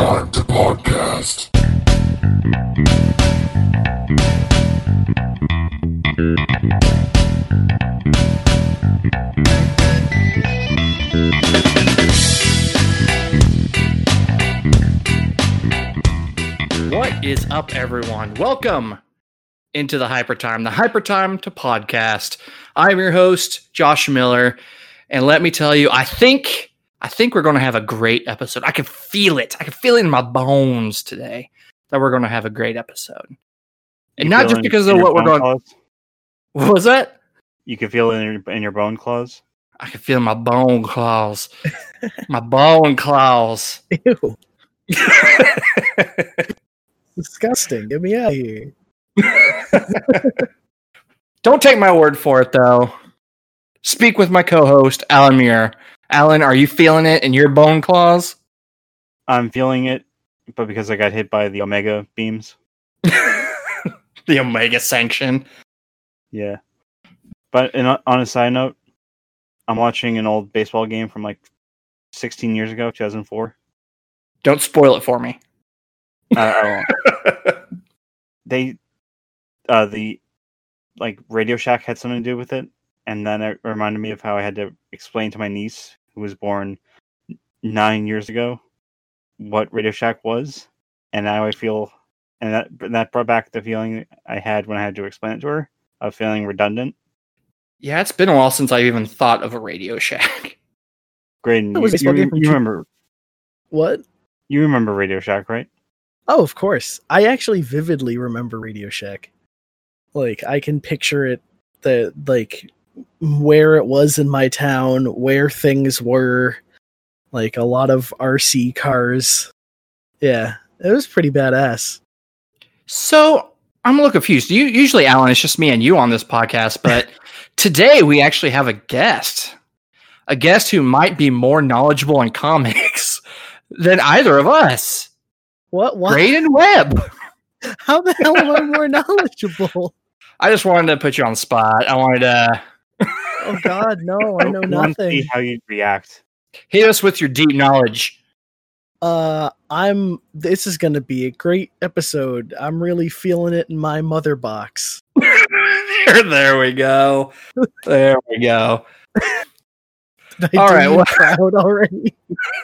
Time to Podcast. What is up, everyone? Welcome into the Hyper Time to Podcast. I'm your host, Josh Miller, and let me tell you, I think we're going to have a great episode. I can feel it. I can feel it in my bones today that we're going to have a great episode. And not just because of what we're going. What was that? You can feel it in your bone claws. I can feel my bone claws. My bone claws. Ew. Disgusting. Get me out of here. Don't take my word for it, though. Speak with my co-host, Alan Muir. Alan, are you feeling it in your bone claws? I'm feeling it, but because I got hit by the Omega beams. The Omega sanction. Yeah. But on a side note, I'm watching an old baseball game from like 16 years ago, 2004. Don't spoil it for me. I won't. The Radio Shack had something to do with it, and then it reminded me of how I had to explain to my niece, who was born 9 years ago, what Radio Shack was, and now I feel, and that brought back the feeling I had when I had to explain it to her, of feeling redundant. Yeah, it's been a while since I've even thought of a Radio Shack. Graydon, you remember what? You remember Radio Shack, right? Oh, of course. I actually vividly remember Radio Shack. Like, I can picture it, where it was in my town, where things were, like a lot of RC cars. Yeah, it was pretty badass. So, I'm a little confused. Usually, Alan, it's just me and you on this podcast, but today we actually have a guest who might be more knowledgeable in comics than either of us. What? Graydon Webb. How the hell am I more knowledgeable? I just wanted to put you on the spot. I wanted to... Oh God, no! I know nothing. See how you'd react. Hit us with your deep knowledge. This is going to be a great episode. I'm really feeling it in my mother box. There we go. There we go. All right, well, proud already.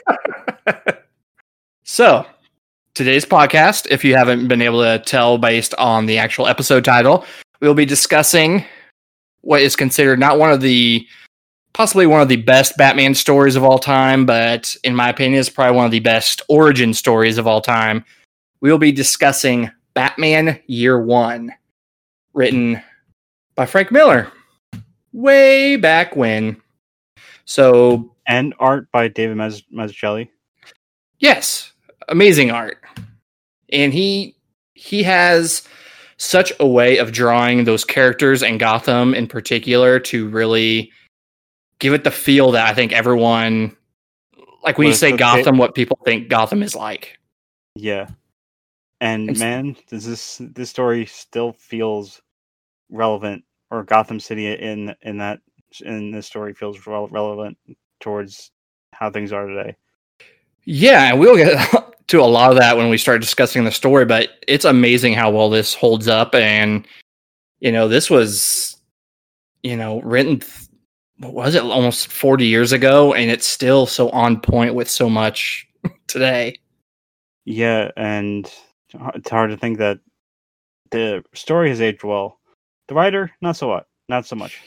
So, today's podcast, if you haven't been able to tell based on the actual episode title, we'll be discussing what is considered possibly one of the best Batman stories of all time, but in my opinion, is probably one of the best origin stories of all time. We'll be discussing Batman Year One, written by Frank Miller, way back when. So, and art by David Mazzucchelli. Yes, amazing art, and he has such a way of drawing those characters and Gotham in particular to really give it the feel that I think everyone, like when you say Gotham, what people think Gotham is like. Yeah. And man, this story still feels relevant, or Gotham City in this story feels relevant towards how things are today. Yeah, and we'll get to a lot of that when we start discussing the story, but it's amazing how well this holds up. And, this was, written, what was it, almost 40 years ago, and it's still so on point with so much today. Yeah, and it's hard to think that the story has aged well. The writer, not so much.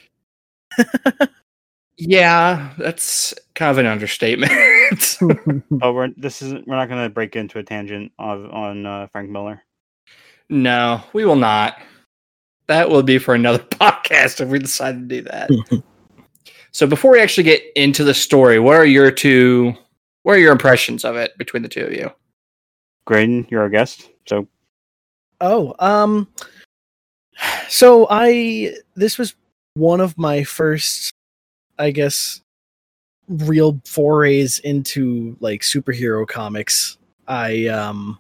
Yeah, that's kind of an understatement. But we're not going to break into a tangent on Frank Miller. No, we will not. That will be for another podcast if we decide to do that. So before we actually get into the story, what are your impressions of it between the two of you? Graydon, you're our guest. So this was one of my first, I guess, real forays into like superhero comics. I'm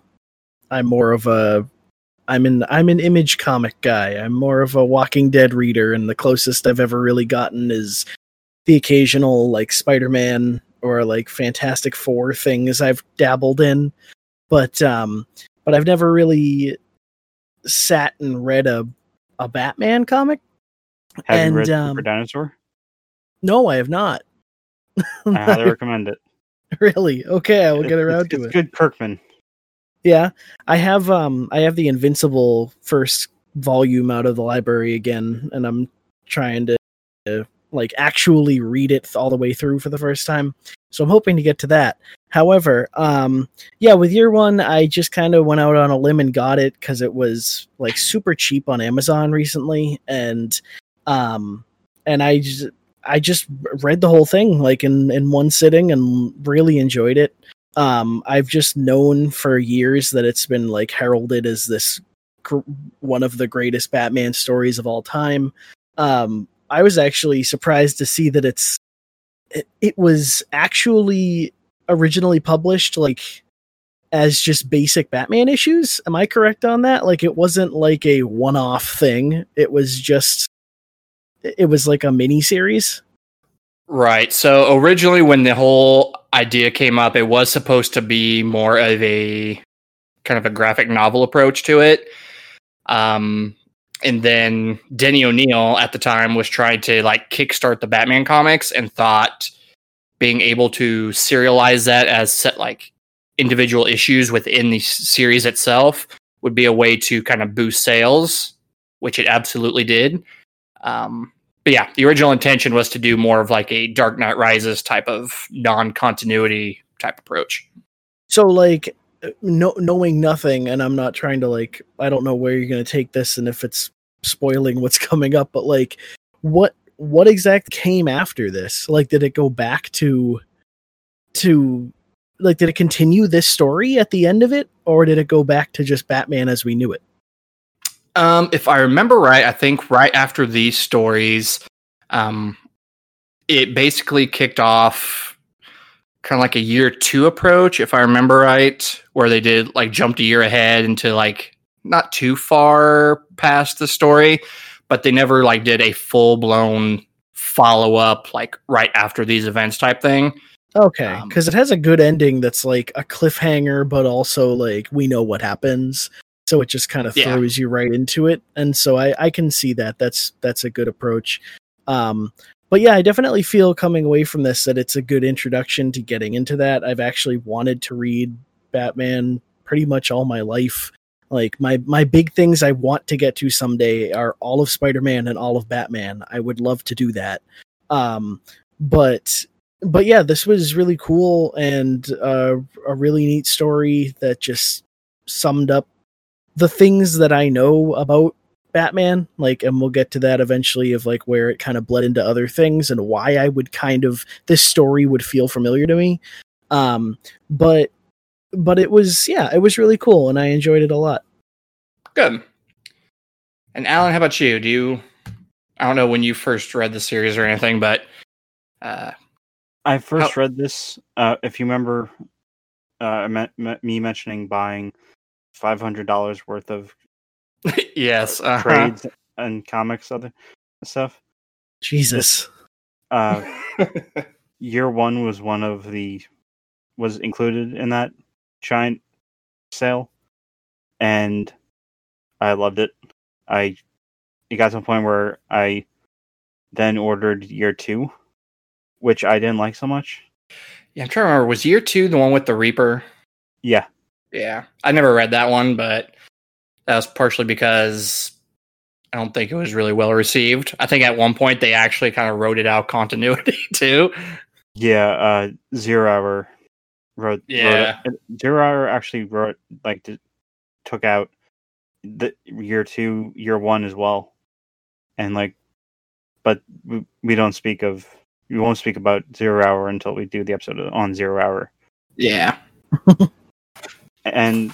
an Image comic guy. I'm more of a Walking Dead reader, and the closest I've ever really gotten is the occasional like Spider-Man or like Fantastic Four things I've dabbled in. but I've never really sat and read a Batman comic. Have you read And Super Dinosaur? no, I have not. I highly recommend it. Really? Okay, I will get around to It's it. good Kirkman. Yeah, I have the Invincible first volume out of the library again, and I'm trying to like actually read it all the way through for the first time. So I'm hoping to get to that. However, yeah, with year one, I just kind of went out on a limb and got it because it was like super cheap on Amazon recently, and I just read the whole thing like in one sitting and really enjoyed it. I've just known for years that it's been like heralded as this one of the greatest Batman stories of all time. I was actually surprised to see that it was actually originally published like as just basic Batman issues. Am I correct on that? Like it wasn't like a one-off thing. It was like a mini series. Right. So originally, when the whole idea came up, it was supposed to be more of a kind of a graphic novel approach to it. And then Denny O'Neil at the time was trying to like kickstart the Batman comics and thought being able to serialize that as set like individual issues within the series itself would be a way to kind of boost sales, which it absolutely did. But yeah, the original intention was to do more of like a Dark Knight Rises type of non-continuity type approach. So like knowing nothing, and I'm not trying to like, I don't know where you're going to take this and if it's spoiling what's coming up, but like what exactly came after this? Like, did it go back to like, did it continue this story at the end of it, or did it go back to just Batman as we knew it? If I remember right, I think right after these stories, it basically kicked off kind of like a year two approach, if I remember right, where they did like jumped a year ahead into like not too far past the story, but they never like did a full blown follow up like right after these events type thing. Okay, because it has a good ending that's like a cliffhanger, but also like we know what happens. So it just kind of throws you right into it. And so I can see that. That's a good approach. But yeah, I definitely feel coming away from this that it's a good introduction to getting into that. I've actually wanted to read Batman pretty much all my life. Like my big things I want to get to someday are all of Spider-Man and all of Batman. I would love to do that. But yeah, this was really cool and a really neat story that just summed up the things that I know about Batman, like, and we'll get to that eventually of like where it kind of bled into other things and why I would this story would feel familiar to me. But it was really cool and I enjoyed it a lot. Good. And Alan, how about you? I don't know when you first read the series or anything, but I first read this, if you remember, me mentioning buying $500 worth of yes, trades and comics, other stuff. Jesus. Year one was was included in that giant sale, and I loved it. It got to a point where I then ordered year two, which I didn't like so much. Yeah, I'm trying to remember. Was year two the one with the Reaper? Yeah. Yeah. I never read that one, but that was partially because I don't think it was really well received. I think at one point they actually kind of wrote it out continuity too. Yeah, Zero Hour wrote it. Zero Hour actually took out the year one as well. And like, but we won't speak about Zero Hour until we do the episode on Zero Hour. Yeah. And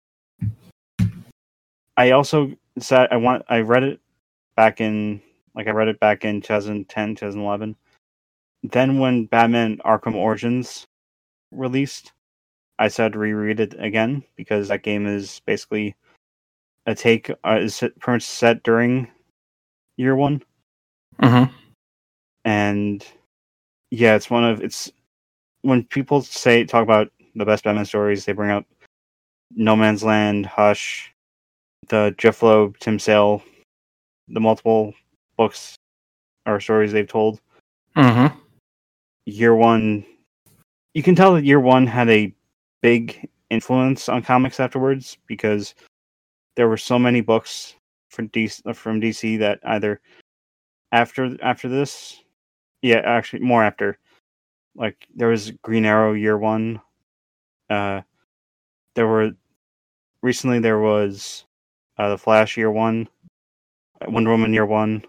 I also said I read it back in 2010, 2011. Then when Batman Arkham Origins released, I decided to reread it again because that game is basically a take is pretty much set during year one. Mm-hmm. And yeah, it's when people talk about the best Batman stories, they bring up No Man's Land, Hush, the Jeff Loeb, Tim Sale, the multiple books or stories they've told. Mm-hmm. Year One, you can tell that Year One had a big influence on comics afterwards, because there were so many books from DC that either after this, yeah, actually more after, like there was Green Arrow Year One. There was the Flash Year One, Wonder Woman Year One.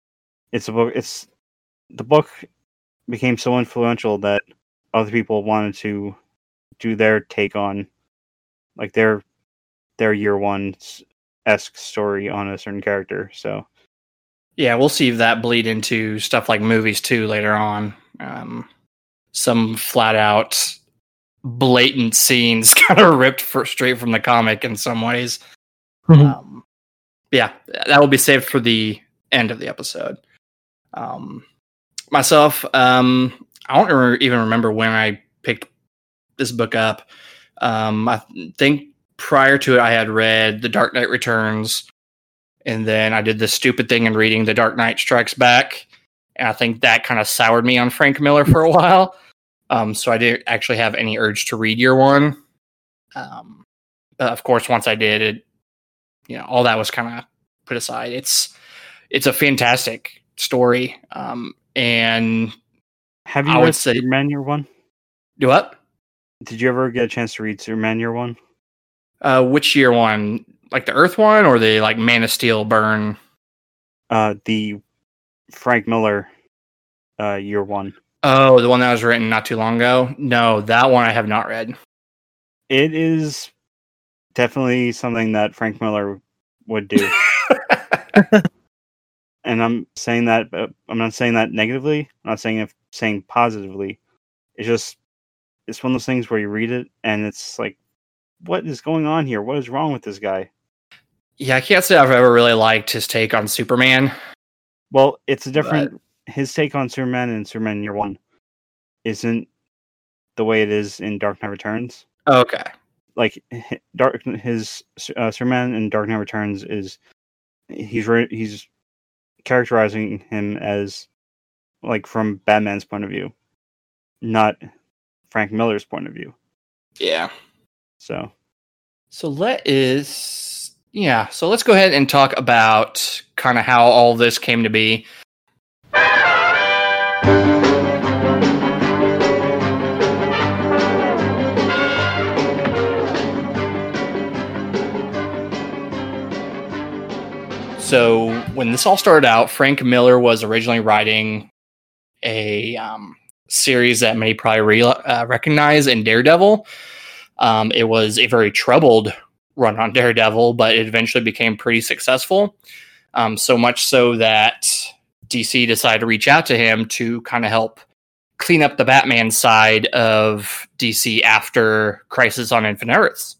The book became so influential that other people wanted to do their take on, like, their Year One-esque story on a certain character. So yeah, we'll see if that bleed into stuff like movies too later on. Some flat out blatant scenes kind of ripped straight from the comic in some ways. Yeah, that will be saved for the end of the episode. Myself, I don't even remember when I picked this book up. I think prior to it, I had read The Dark Knight Returns, and then I did this stupid thing in reading The Dark Knight Strikes Back, and I think that kind of soured me on Frank Miller for a while. So I didn't actually have any urge to read Year One. But of course, once I did, all that was kind of put aside. It's a fantastic story. And have you read Superman Year One? Do what? Did you ever get a chance to read Superman Year One? Which Year One? Like the Earth one, or the like Man of Steel burn? The Frank Miller Year One. Oh, the one that was written not too long ago? No, that one I have not read. It is definitely something that Frank Miller would do. And I'm saying that, but I'm not saying that negatively. I'm not saying positively. It's one of those things where you read it and it's like, what is going on here? What is wrong with this guy? Yeah, I can't say I've ever really liked his take on Superman. Well, it's a different. His take on Superman and Superman Year One isn't the way it is in Dark Knight Returns. Okay. Like his Superman in Dark Knight Returns is he's characterizing him as, like, from Batman's point of view, not Frank Miller's point of view. Yeah. So let's go ahead and talk about kind of how all this came to be. So when this all started out, Frank Miller was originally writing a series that many probably recognize in Daredevil. It was a very troubled run on Daredevil, but it eventually became pretty successful. So much so that DC decided to reach out to him to kind of help clean up the Batman side of DC after Crisis on Infinite Earths.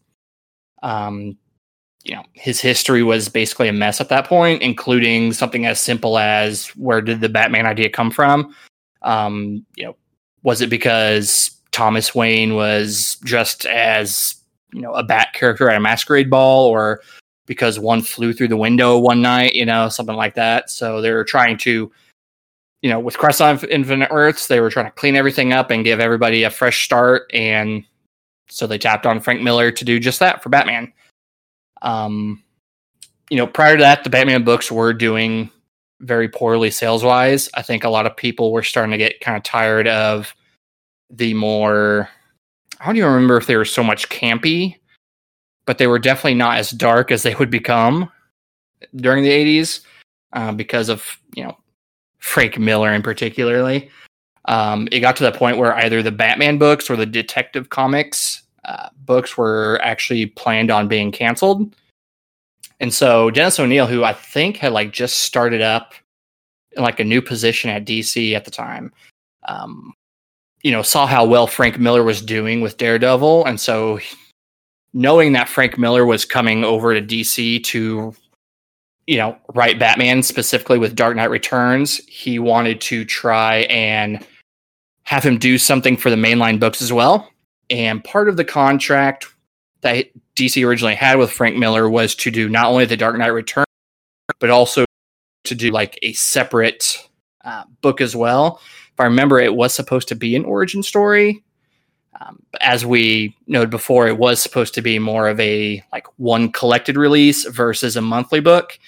His history was basically a mess at that point, including something as simple as, where did the Batman idea come from? Was it because Thomas Wayne was dressed as, a Bat character at a masquerade ball, or because one flew through the window one night, something like that? So they were trying to, with Crisis on Infinite Earths, they were trying to clean everything up and give everybody a fresh start. And so they tapped on Frank Miller to do just that for Batman. Prior to that, the Batman books were doing very poorly sales-wise. I think a lot of people were starting to get kind of tired of the more, I don't even remember if they were so much campy, but they were definitely not as dark as they would become during the 80s because of, Frank Miller in particularly. It got to the point where either the Batman books or the Detective Comics books were actually planned on being canceled. And so Dennis O'Neil, who I think had just started up in a new position at DC at the time, saw how well Frank Miller was doing with Daredevil. And so knowing that Frank Miller was coming over to DC to, write Batman specifically with Dark Knight Returns, he wanted to try and have him do something for the mainline books as well. And part of the contract that DC originally had with Frank Miller was to do not only The Dark Knight Returns, but also to do like a separate book as well. If I remember, it was supposed to be an origin story. As we noted before, it was supposed to be more of a like one collected release versus a monthly book.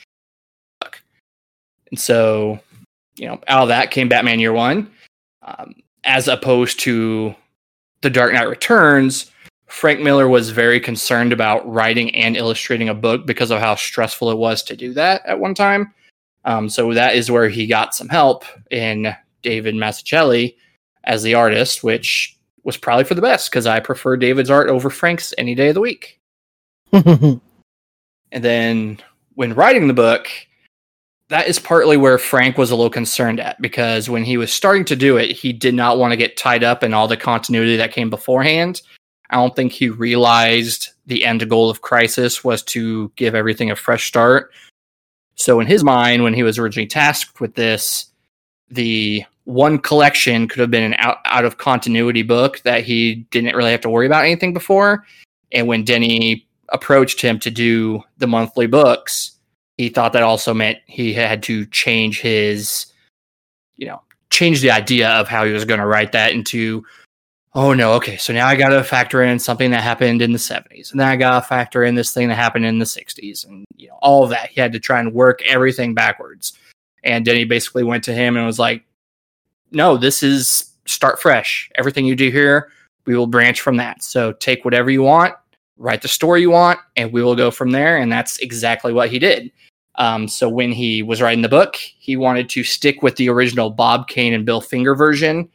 And so, out of that came Batman Year One. As opposed to The Dark Knight Returns, Frank Miller was very concerned about writing and illustrating a book because of how stressful it was to do that at one time. So that is where he got some help in David Mazzucchelli as the artist, which was probably for the best because I prefer David's art over Frank's any day of the week. And then when writing the book, that is partly where Frank was a little concerned at, because when he was starting to do it, he did not want to get tied up in all the continuity that came beforehand. I don't think he realized the end goal of Crisis was to give everything a fresh start. So in his mind, when he was originally tasked with this, the one collection could have been an out of continuity book that he didn't really have to worry about anything before. And when Denny approached him to do the monthly books, he thought that also meant he had to change his, change the idea of how he was going to write that into, oh no, okay, so now I got to factor in something that happened in the 70s. And then I got to factor in this thing that happened in the 60s. And, all of that. He had to try and work everything backwards. And Denny basically went to him and was like, no, this is start fresh. Everything you do here, we will branch from that. So take whatever you want, write the story you want, and we will go from there. And that's exactly what he did. So when he was writing the book, he wanted to stick with the original Bob Kane and Bill Finger version.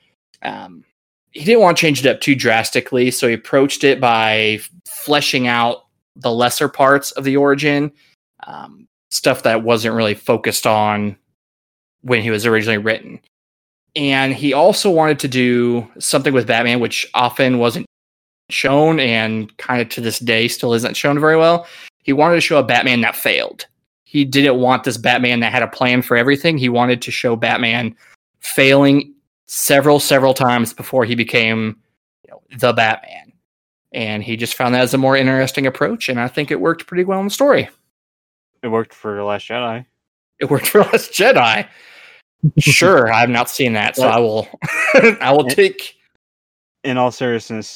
He didn't want to change it up too drastically, so he approached it by fleshing out the lesser parts of the origin, stuff that wasn't really focused on when he was originally written. And he also wanted to do something with Batman, which often wasn't shown and kind of to this day still isn't shown very well. He wanted to show a Batman that failed. He didn't want this Batman that had a plan for everything. He wanted to show Batman failing several times before he became the Batman. And he just found that as a more interesting approach, and I think it worked pretty well in the story. It worked for The Last Jedi. It worked for Last Jedi. Sure, I've not seen that, so I will. I will take. In all seriousness,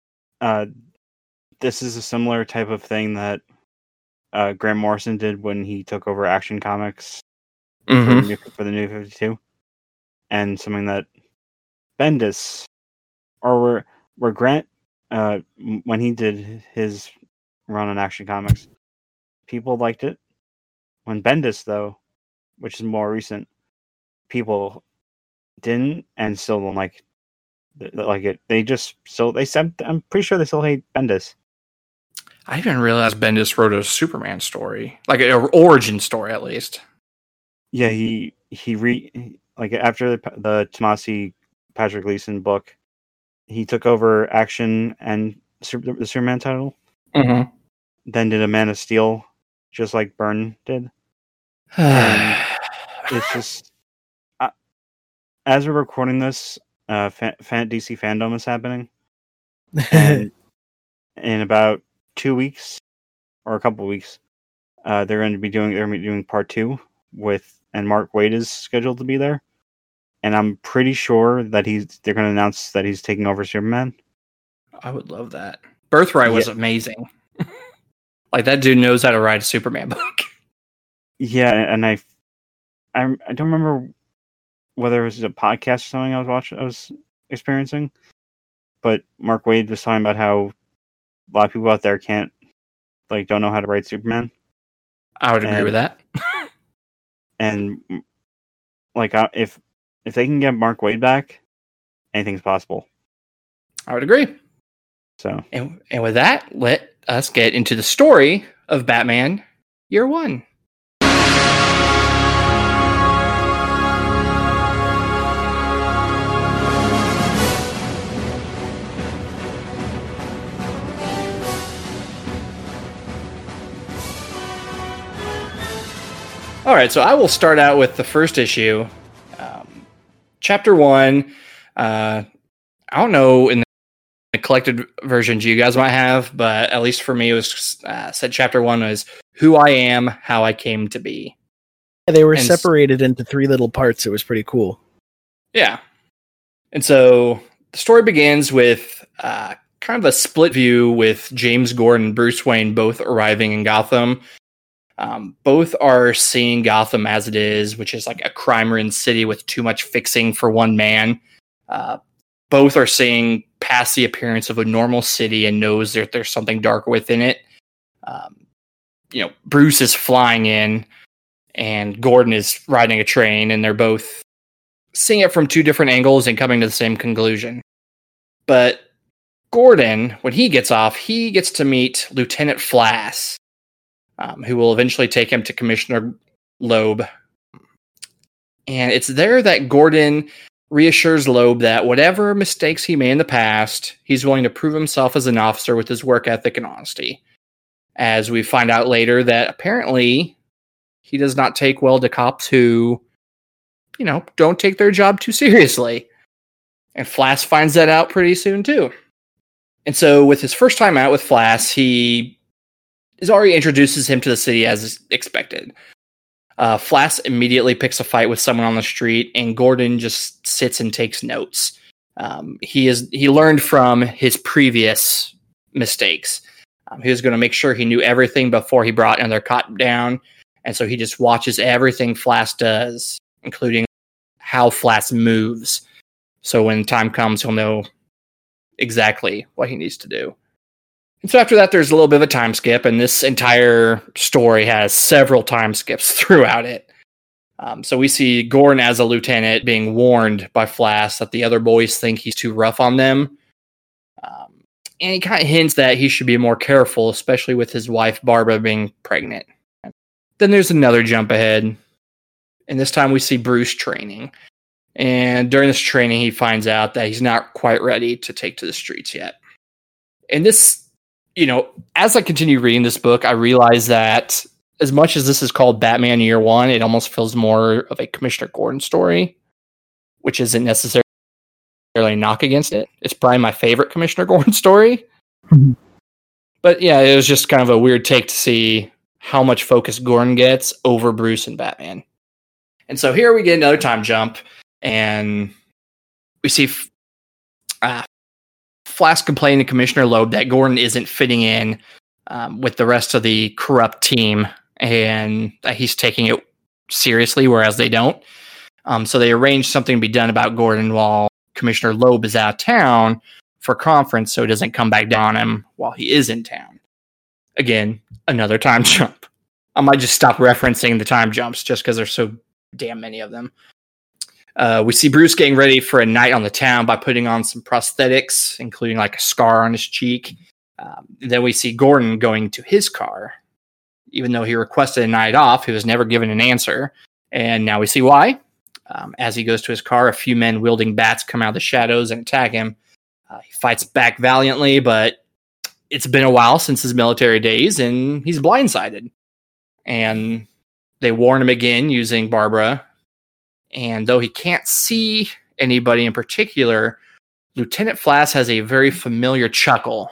this is a similar type of thing that Grant Morrison did when he took over Action Comics for the New 52, and something that Bendis, or where Grant, when he did his run on Action Comics, people liked it. When Bendis, though, which is more recent, people didn't and still don't like it. They said, I'm pretty sure they still hate Bendis. I didn't realize Bendis wrote a Superman story, like an origin story at least. Yeah, he after the Tomasi Patrick Gleason book, he took over Action and the Superman title. Mm-hmm. Then did a Man of Steel, just like Byrne did. And it's just, as we're recording this, DC Fandom is happening, and in about 2 weeks or a couple of weeks, they're going to be doing part 2 and Mark Waid is scheduled to be there, and I'm pretty sure that they're going to announce that he's taking over Superman. I would love that. Birthright was amazing. Like, that dude knows how to write a Superman book. Yeah, and I don't remember whether it was a podcast or something I was experiencing, but Mark Waid was talking about how a lot of people out there don't know how to write Superman. I would agree with that. And if they can get Mark Waid back, anything's possible. I would agree. So, and with that, let us get into the story of Batman Year One. All right, so I will start out with the first issue, Chapter 1. I don't know in the collected versions you guys might have, but at least for me, it was said chapter 1 was who I am, how I came to be. They were separated into 3 little parts. It was pretty cool. Yeah. And so the story begins with kind of a split view with James Gordon and Bruce Wayne both arriving in Gotham. Both are seeing Gotham as it is, which is like a crime-ridden city with too much fixing for one man. Both are seeing past the appearance of a normal city and knows that there's something dark within it. Bruce is flying in and Gordon is riding a train, and they're both seeing it from 2 different angles and coming to the same conclusion. But Gordon, when he gets off, he gets to meet Lieutenant Flass, who will eventually take him to Commissioner Loeb. And it's there that Gordon reassures Loeb that whatever mistakes he made in the past, he's willing to prove himself as an officer with his work ethic and honesty. As we find out later that apparently he does not take well to cops who, don't take their job too seriously. And Flass finds that out pretty soon too. And so with his first time out with Flass, he already introduces him to the city as expected. Flass immediately picks a fight with someone on the street, and Gordon just sits and takes notes. He learned from his previous mistakes. He was going to make sure he knew everything before he brought another cop down, and so he just watches everything Flass does, including how Flass moves. So when time comes, he'll know exactly what he needs to do. And so after that, there's a little bit of a time skip, and this entire story has several time skips throughout it. So we see Gordon as a lieutenant being warned by Flass that the other boys think he's too rough on them. And he kind of hints that he should be more careful, especially with his wife, Barbara, being pregnant. Then there's another jump ahead, and this time we see Bruce training. And during this training, he finds out that he's not quite ready to take to the streets yet. And this, as I continue reading this book, I realize that as much as this is called Batman Year One, it almost feels more of a Commissioner Gordon story, which isn't necessarily a knock against it. It's probably my favorite Commissioner Gordon story. Mm-hmm. But yeah, it was just kind of a weird take to see how much focus Gordon gets over Bruce and Batman. And so here we get another time jump, and we see Flass complaining to Commissioner Loeb that Gordon isn't fitting in with the rest of the corrupt team, and that he's taking it seriously, whereas they don't. So they arrange something to be done about Gordon while Commissioner Loeb is out of town for a conference, so he doesn't come back down on him while he is in town. Again, another time jump. I might just stop referencing the time jumps just because there's so damn many of them. We see Bruce getting ready for a night on the town by putting on some prosthetics, including like a scar on his cheek. Then we see Gordon going to his car. Even though he requested a night off, he was never given an answer. And now we see why. As he goes to his car, a few men wielding bats come out of the shadows and attack him. He fights back valiantly, but it's been a while since his military days, and he's blindsided. And they warn him again using Barbara. And though he can't see anybody in particular, Lieutenant Flass has a very familiar chuckle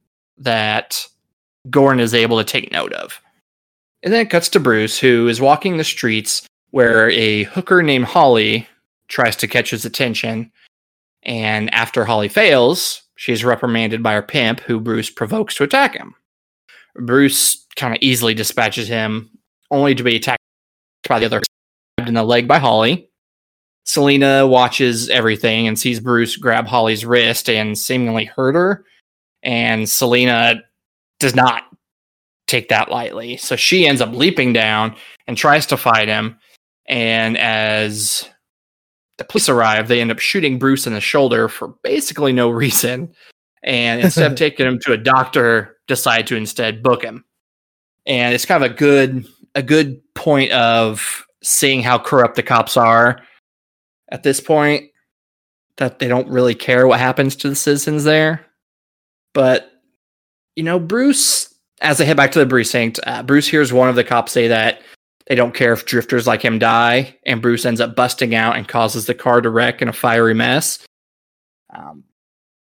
that Gordon is able to take note of. And then it cuts to Bruce, who is walking the streets where a hooker named Holly tries to catch his attention. And after Holly fails, she's reprimanded by her pimp, who Bruce provokes to attack him. Bruce kind of easily dispatches him, only to be attacked by the other in the leg by Holly. Selina watches everything and sees Bruce grab Holly's wrist and seemingly hurt her. And Selina does not take that lightly. So she ends up leaping down and tries to fight him. And as the police arrive, they end up shooting Bruce in the shoulder for basically no reason. And instead of taking him to a doctor, decide to instead book him. And it's kind of a good point of seeing how corrupt the cops are at this point, that they don't really care what happens to the citizens there. But, Bruce, as they head back to the precinct, Bruce hears one of the cops say that they don't care if drifters like him die, and Bruce ends up busting out and causes the car to wreck in a fiery mess.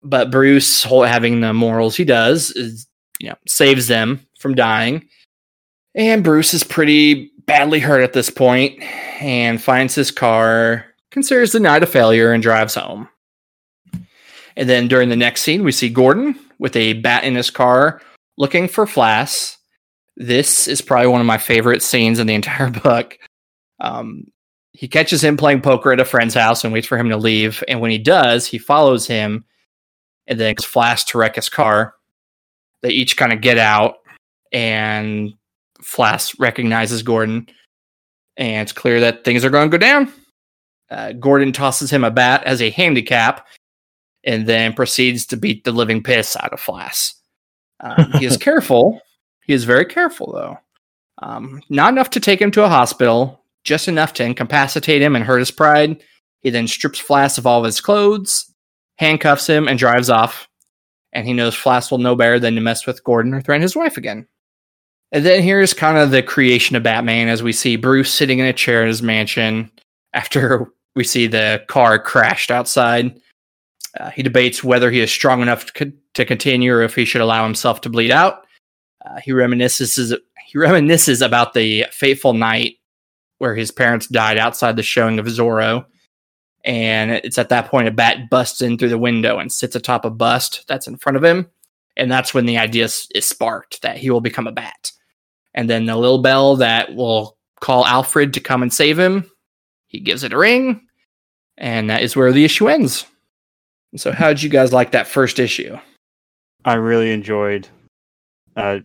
But Bruce, having the morals he does, is saves them from dying. And Bruce is pretty badly hurt at this point and finds his car, considers the night a failure, and drives home. And then during the next scene, we see Gordon with a bat in his car looking for Flass. This is probably one of my favorite scenes in the entire book. He catches him playing poker at a friend's house and waits for him to leave. And when he does, he follows him and then gets Flass to wreck his car. They each kind of get out, and Flass recognizes Gordon, and it's clear that things are going to go down. Gordon tosses him a bat as a handicap and then proceeds to beat the living piss out of Flass. He is careful. He is very careful, though. Not enough to take him to a hospital, just enough to incapacitate him and hurt his pride. He then strips Flass of all of his clothes, handcuffs him, and drives off. And he knows Flass will know better than to mess with Gordon or threaten his wife again. And then here's kind of the creation of Batman as we see Bruce sitting in a chair in his mansion after we see the car crashed outside. He debates whether he is strong enough to continue or if he should allow himself to bleed out. He reminisces about the fateful night where his parents died outside the showing of Zorro. And it's at that point a bat busts in through the window and sits atop a bust that's in front of him. And that's when the idea is sparked that he will become a bat. And then the little bell that will call Alfred to come and save him, he gives it a ring. And that is where the issue ends. And so how did you guys like that first issue? I really enjoyed... I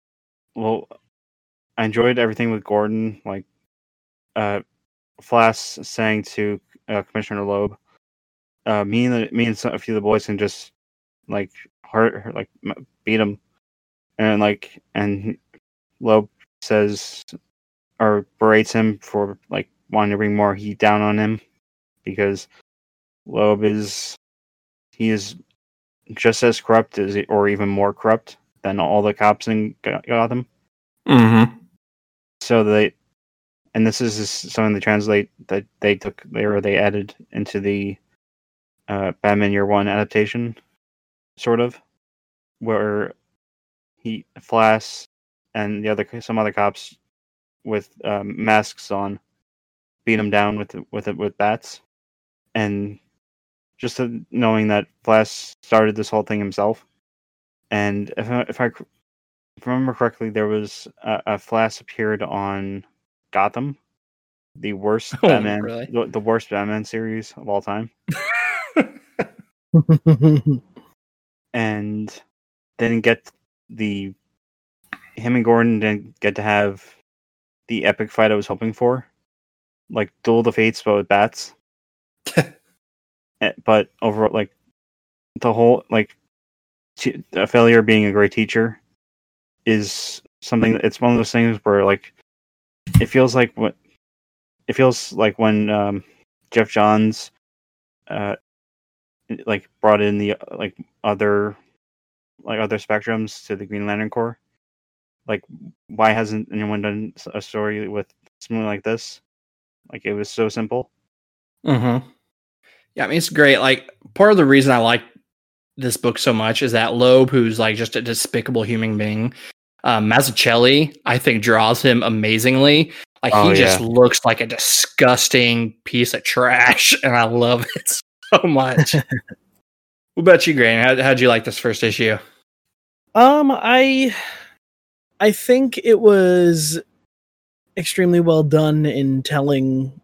enjoyed everything with Gordon, like Flass saying to Commissioner Loeb, me and a few of the boys can just beat him, and Loeb says or berates him for wanting to bring more heat down on him because Loeb is just as corrupt or even more corrupt than all the cops in Gotham. Mm-hmm. So this is something they translate that they added into the Batman Year One adaptation, sort of, where Flass and some other cops with masks on beat him down with bats, and just knowing that Flass started this whole thing himself, and if I remember correctly, there was a Flass appeared on Gotham, the worst Batman, really? the worst Batman series of all time, and him and Gordon didn't get to have the epic fight I was hoping for, like Duel of the Fates, but with bats. But overall, the whole a failure being a great teacher is something. It's one of those things where it feels like when Jeff Johns brought in the other spectrums to the Green Lantern Corps. Why hasn't anyone done a story with something like this? It was so simple. Mm-hmm. Yeah, I mean, it's great. Part of the reason I like this book so much is that Loeb, who's just a despicable human being, Mazzucchelli, I think, draws him amazingly. He just looks like a disgusting piece of trash, and I love it so much. What about you, Grant? How'd you like this first issue? I think it was extremely well done in telling,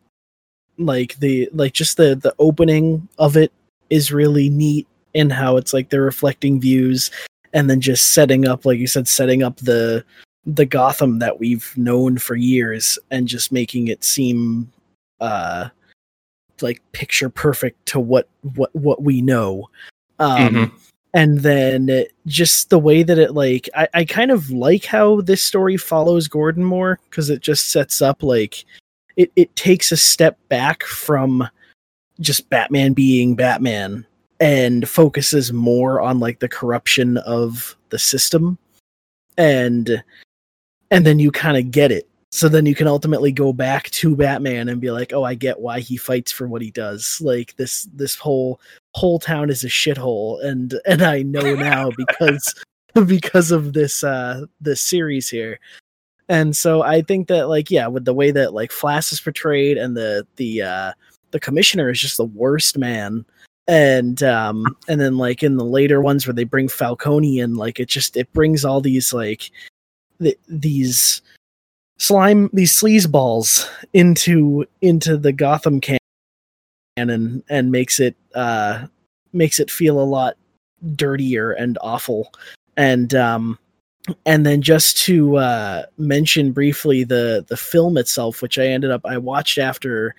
the opening of it is really neat in how it's they're reflecting views, and then just setting up, like you said, the Gotham that we've known for years, and just making it seem picture perfect to what we know. And then just the way that it I kind of like how this story follows Gordon more, because it just sets up it takes a step back from just Batman being Batman and focuses more on the corruption of the system, and then you kind of get it So then you can ultimately go back to Batman and be like, oh, I get why he fights for what he does. Like this whole town is a shithole, and I know now because of this series here. And so I think that, like, yeah, with the way that like Flash is portrayed, and the commissioner is just the worst man. And then like in the later ones where they bring Falcone in, like it brings all these like these sleazeballs into the Gotham canon and makes it feel a lot dirtier and awful. And then just to mention briefly the film itself, which I watched after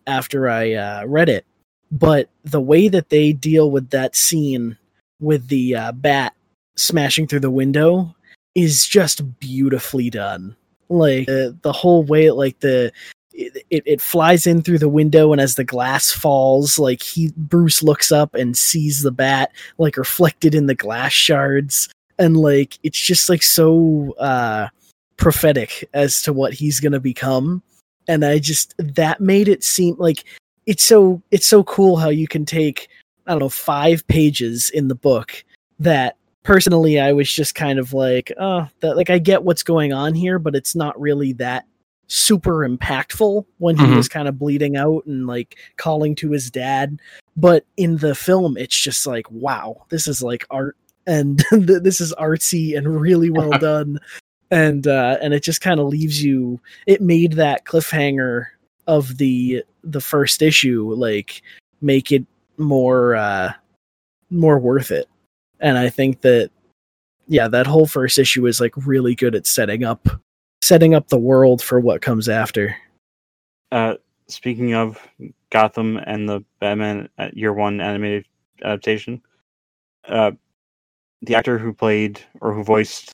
I read it, but the way that they deal with that scene with the bat smashing through the window is just beautifully done. Like the whole way, like it flies in through the window, and as the glass falls, like Bruce looks up and sees the bat like reflected in the glass shards, and like it's just like so prophetic as to what he's gonna become. And that made it seem like it's so cool how you can take, I don't know, 5 pages in the book that personally I was just kind of like, oh, that, like, I get what's going on here, but it's not really that super impactful when he was kind of bleeding out and like calling to his dad. But in the film, it's just like, wow, this is like art, and this is artsy and really well done. And it just kind of leaves you, it made that cliffhanger of the first issue like make it more worth it. And I think that, yeah, that whole first issue is like really good at setting up the world for what comes after. Speaking of Gotham and the Batman Year One animated adaptation, the actor who played or who voiced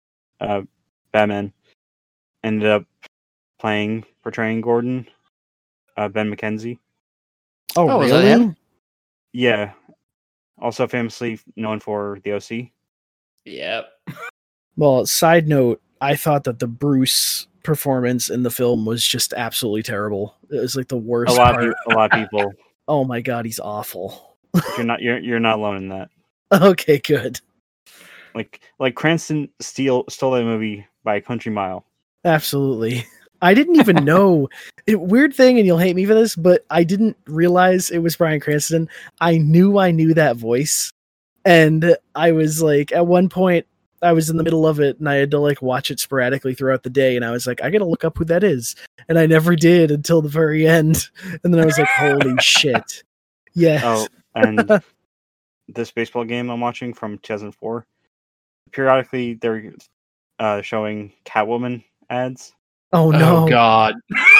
Batman ended up portraying Gordon, Ben McKenzie. Oh, was that really? him? Yeah. Also famously known for The OC. Yep. Well, side note, I thought that the Bruce performance in the film was just absolutely terrible. It was like the worst part. A lot of people. Oh my god, he's awful. You're not alone in that. Okay, good. Like Cranston stole that movie by a country mile. Absolutely. I didn't even know. Weird thing, and you'll hate me for this, but I didn't realize it was Bryan Cranston. I knew that voice. And I was like, at one point, I was in the middle of it, and I had to like watch it sporadically throughout the day, and I was like, I gotta look up who that is. And I never did until the very end. And then I was like, holy shit. Yes. Oh, and this baseball game I'm watching from 2004, periodically they're showing Catwoman ads. Oh no. Oh God.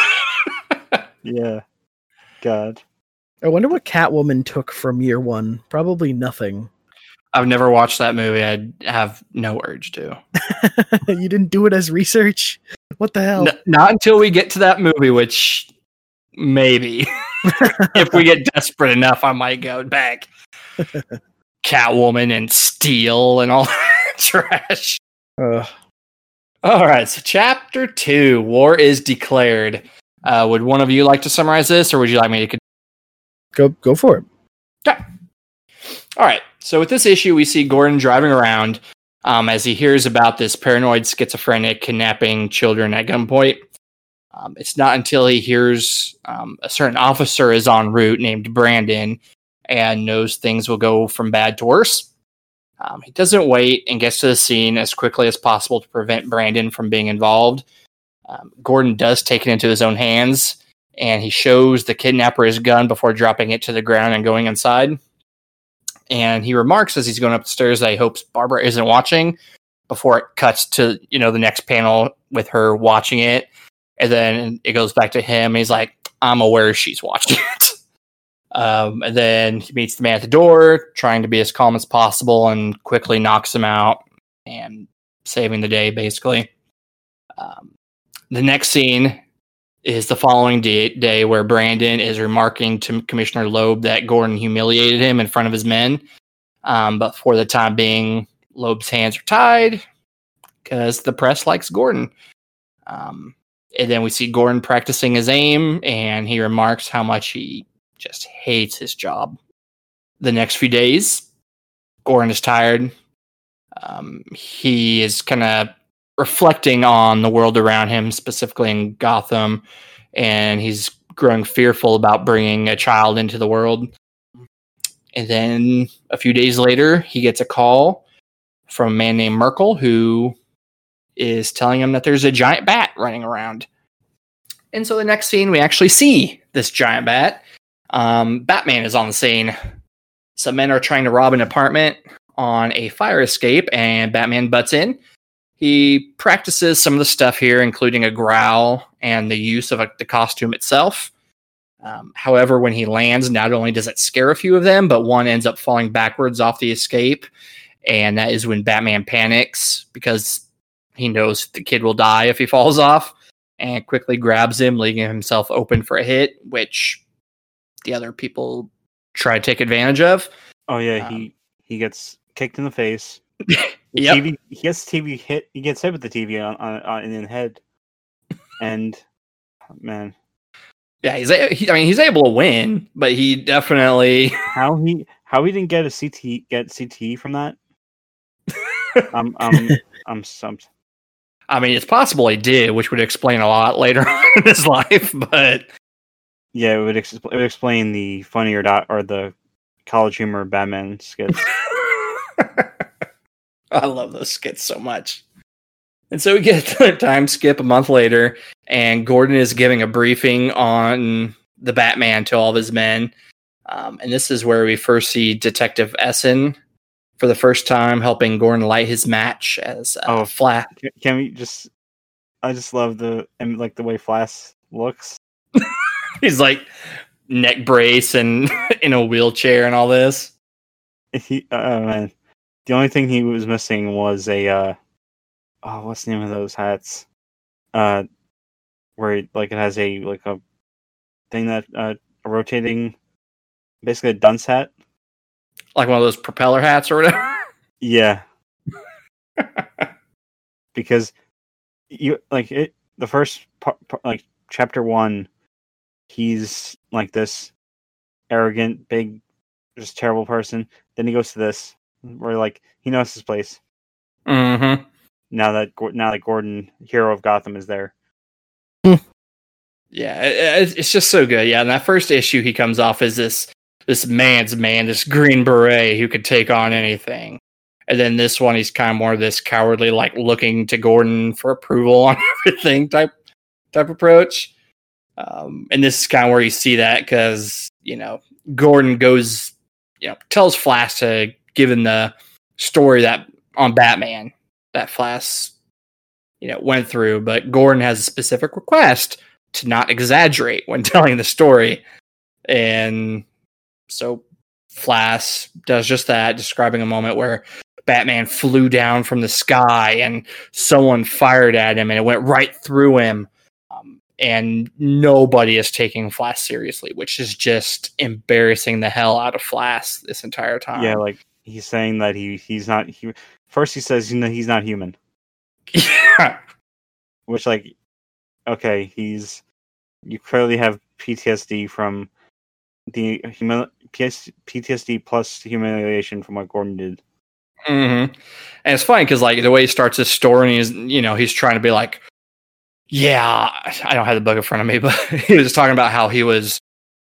Yeah. God. I wonder what Catwoman took from Year One. Probably nothing. I've never watched that movie. I have no urge to. You didn't do it as research? What the hell? Not until we get to that movie, which maybe if we get desperate enough, I might go back. Catwoman and Steel and all that trash. All right, so Chapter 2, War is Declared. Would one of you like to summarize this, or would you like me to go for it? Okay. All right. So with this issue, we see Gordon driving around as he hears about this paranoid schizophrenic kidnapping children at gunpoint. It's not until he hears a certain officer is en route named Brandon and knows things will go from bad to worse. He doesn't wait and gets to the scene as quickly as possible to prevent Brandon from being involved. Gordon does take it into his own hands, and he shows the kidnapper his gun before dropping it to the ground and going inside. And he remarks as he's going up the stairs that he hopes Barbara isn't watching, before it cuts to, the next panel with her watching it. And then it goes back to him. And he's like, I'm aware she's watching it. And then he meets the man at the door, trying to be as calm as possible, and quickly knocks him out and saving the day, basically. The next scene is the following day where Brandon is remarking to Commissioner Loeb that Gordon humiliated him in front of his men. But for the time being, Loeb's hands are tied because the press likes Gordon. And then we see Gordon practicing his aim, and he remarks how much he just hates his job. The next few days, Gordon is tired. He is kind of reflecting on the world around him, specifically in Gotham, and he's growing fearful about bringing a child into the world. And then a few days later, he gets a call from a man named Merkel, who is telling him that there's a giant bat running around. And so the next scene, we actually see this giant bat. Batman is on the scene. Some men are trying to rob an apartment on a fire escape, and Batman butts in. He practices some of the stuff here, including a growl and the use of the costume itself. However, when he lands, not only does it scare a few of them, but one ends up falling backwards off the escape. And that is when Batman panics because he knows the kid will die if he falls off, and quickly grabs him, leaving himself open for a hit, which the other people try to take advantage of. Oh yeah, he gets kicked in the face. Yep. TV, he gets TV hit. He gets hit with the TV on in the head, and man, yeah, he's able to win, but he definitely how he didn't get a CTE from that. I'm stumped. I mean, it's possible he did, which would explain a lot later on in his life. But yeah, it would explain the funny or the college humor Batman skits. I love those skits so much. And so we get a time skip a month later, and Gordon is giving a briefing on the Batman to all of his men. And this is where we first see Detective Essen for the first time helping Gordon light his match as Flash. Can we just? I just love the way Flash looks. He's like neck brace and in a wheelchair and all this. Man, the only thing he was missing was a what's the name of those hats? Where it has a thing that a rotating, basically a dunce hat, like one of those propeller hats or whatever. Yeah, because the first part, chapter 1, he's like this arrogant, big, just terrible person. Then he goes to this where he knows his place. Mm-hmm. Now that Gordon, hero of Gotham, is there. Yeah, it's just so good. Yeah, in that first issue, he comes off as this man's man, this Green Beret who could take on anything. And then this one, he's kind of more this cowardly, looking to Gordon for approval on everything type approach. And this is kind of where you see that because, Gordon goes, tells Flash to give him the story that on Batman that Flash, went through. But Gordon has a specific request to not exaggerate when telling the story. And so Flash does just that, describing a moment where Batman flew down from the sky and someone fired at him and it went right through him. And nobody is taking Flash seriously, which is just embarrassing the hell out of Flash this entire time. Yeah, he's saying that he's not. First he says he's not human. Yeah. Which okay, you clearly have PTSD from the PTSD plus humiliation from what Gordon did. Mm-hmm. And it's funny because the way he starts his story, and he's trying to be yeah, I don't have the book in front of me, but he was talking about how he was,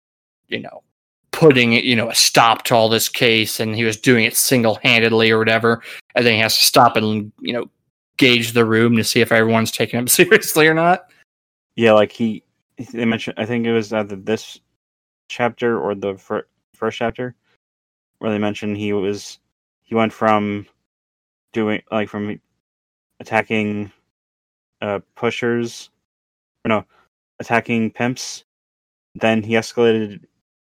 putting a stop to all this case, and he was doing it single-handedly or whatever, and then he has to stop and gauge the room to see if everyone's taking him seriously or not. Yeah, they mentioned, I think it was either this chapter or the first chapter where they mentioned he went from doing from attacking pushers, or no, attacking pimps. Then he escalated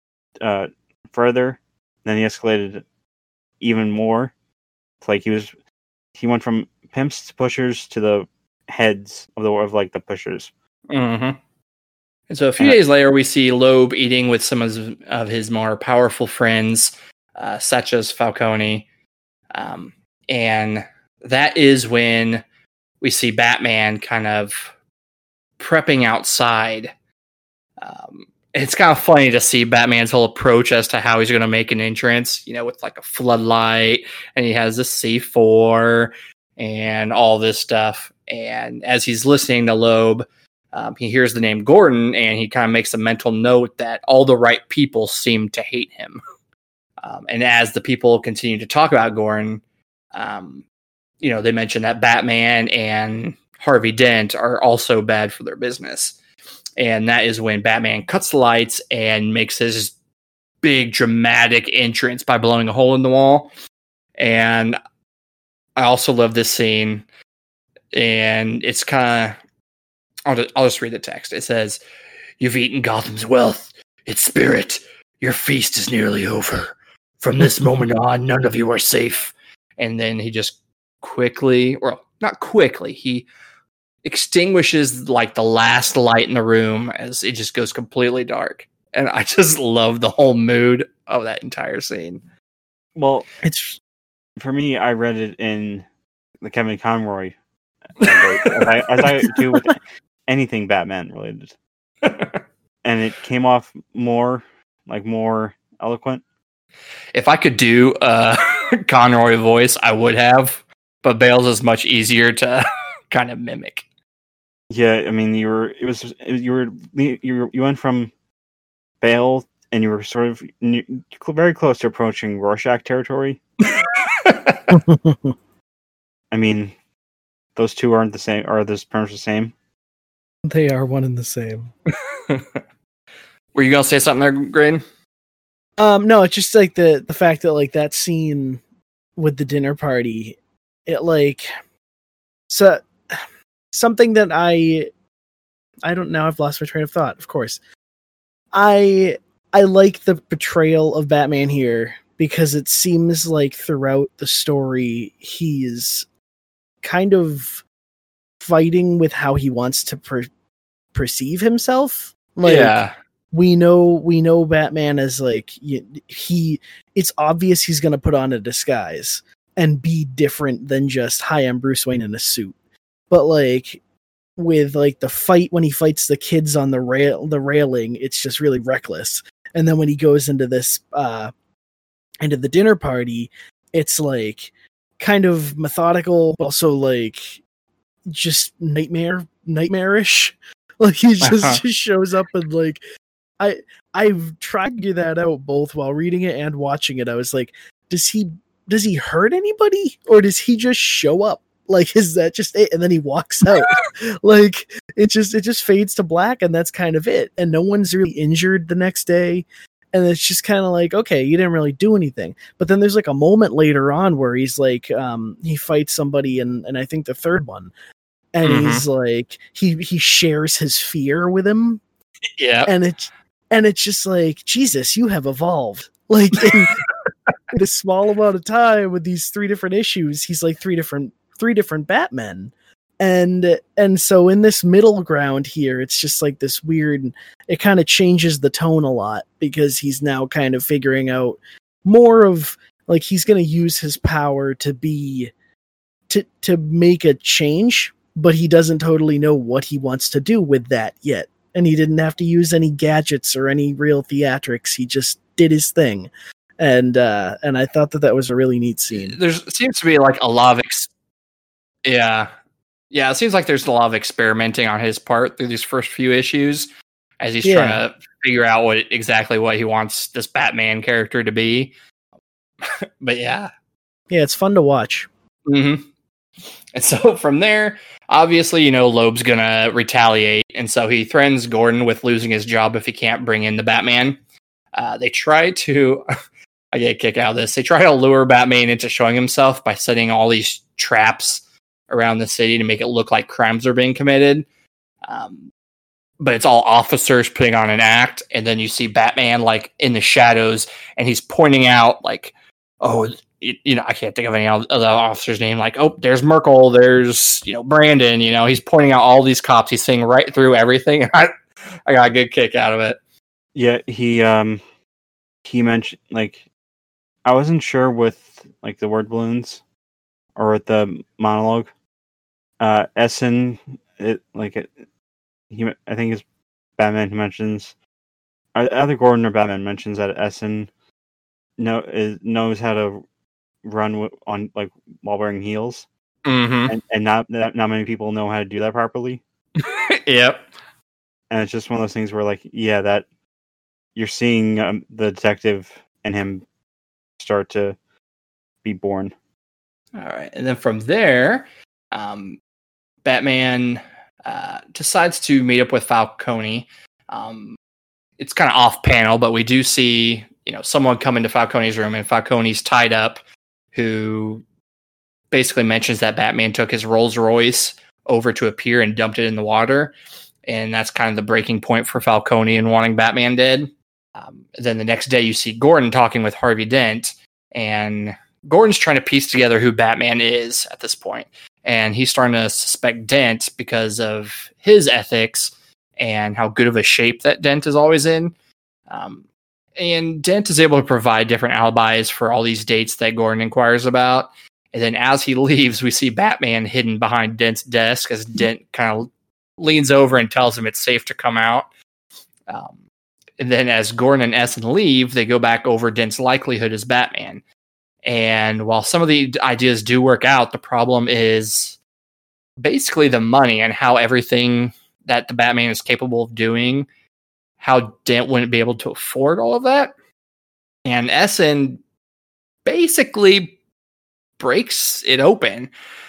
further. Then he escalated even more. It's he went from pimps to pushers to the heads of the pushers. Mm-hmm. And so a few days later, we see Loeb eating with some of his more powerful friends, such as Falcone. And that is when we see Batman kind of prepping outside. It's kind of funny to see Batman's whole approach as to how he's going to make an entrance, with like a floodlight, and he has the C4 and all this stuff. And as he's listening to Loeb, he hears the name Gordon, and he kind of makes a mental note that all the right people seem to hate him. And as the people continue to talk about Gordon, they mention that Batman and Harvey Dent are also bad for their business. And that is when Batman cuts the lights and makes his big dramatic entrance by blowing a hole in the wall. And I also love this scene. And it's kind of, I'll just read the text. It says, "You've eaten Gotham's wealth, its spirit. Your feast is nearly over. From this moment on, none of you are safe." And then he just he extinguishes like the last light in the room as it just goes completely dark. And I just love the whole mood of that entire scene. Well, it's for me, I read it in the Kevin Conroy as I do with anything Batman related. And it came off more eloquent. If I could do a Conroy voice, I would have, but Bale's is much easier to kind of mimic. Yeah, I mean, you went from Bale, and you were sort of very close to approaching Rorschach territory. I mean, those two aren't the same. Are those pretty much the same? They are one and the same. Were you gonna say something there, Graydon? No, it's just like the fact that like that scene with the dinner party, something that I don't know. I've lost my train of thought. Of course, I like the portrayal of Batman here because it seems like throughout the story he's kind of fighting with how he wants to perceive himself. Yeah. We know Batman as it's obvious he's going to put on a disguise and be different than just, "Hi, I'm Bruce Wayne in a suit." But with the fight when he fights the kids on the railing, it's just really reckless. And then when he goes into this into the dinner party, it's kind of methodical, but also just nightmarish. He just shows up and I've tried to figure that out both while reading it and watching it. I was like, does he hurt anybody, or does he just show up? Is that just it? And then he walks out. It just fades to black, and that's kind of it. And no one's really injured the next day. And it's just kind of okay, you didn't really do anything. But then there's a moment later on where he's he fights somebody, and I think the third one, and he's he shares his fear with him. Yeah. And it's just Jesus, you have evolved. In a small amount of time with these three different issues, he's three different Batmen. And so in this middle ground here, it's just this weird, it kind of changes the tone a lot because he's now kind of figuring out more of he's going to use his power to make a change, but he doesn't totally know what he wants to do with that yet. And he didn't have to use any gadgets or any real theatrics. He just did his thing. And I thought that was a really neat scene. There seems to be a lot of it seems like there's a lot of experimenting on his part through these first few issues as he's trying to figure out what he wants this Batman character to be. But yeah, it's fun to watch. Mm-hmm. And so from there, obviously, Loeb's gonna retaliate, and so he threatens Gordon with losing his job if he can't bring in the Batman. They try to, I get a kick out of this. They try to lure Batman into showing himself by setting all these traps around the city to make it look like crimes are being committed. But it's all officers putting on an act, and then you see Batman in the shadows, and he's pointing out I can't think of any other officer's name. There's Merkel, there's Brandon. He's pointing out all these cops. He's seeing right through everything. And I got a good kick out of it. Yeah, he mentioned I wasn't sure with the word balloons or with the monologue. Essen, he I think it's Batman who mentions, either Gordon or Batman mentions that Essen knows how to run on like while wearing heels, and not many people know how to do that properly. Yep. And it's just one of those things where, like, yeah, that you're seeing the detective and him start to be born. All right, and then from there, Batman decides to meet up with Falcone. It's kind of off panel, but we do see someone come into Falcone's room, and Falcone's tied up, who basically mentions that Batman took his Rolls Royce over to a pier and dumped it in the water, and that's kind of the breaking point for Falcone and wanting Batman dead. Then the next day, you see Gordon talking with Harvey Dent, and Gordon's trying to piece together who Batman is at this point, and he's starting to suspect Dent because of his ethics and how good of a shape that Dent is always in. And Dent is able to provide different alibis for all these dates that Gordon inquires about. And then as he leaves, we see Batman hidden behind Dent's desk as Dent kind of leans over and tells him it's safe to come out. And then as Gordon and Essen leave, they go back over Dent's likelihood as Batman. And while some of the ideas do work out, the problem is basically the money and how everything that the Batman is capable of doing, how Dent wouldn't be able to afford all of that. And Essen basically breaks it open.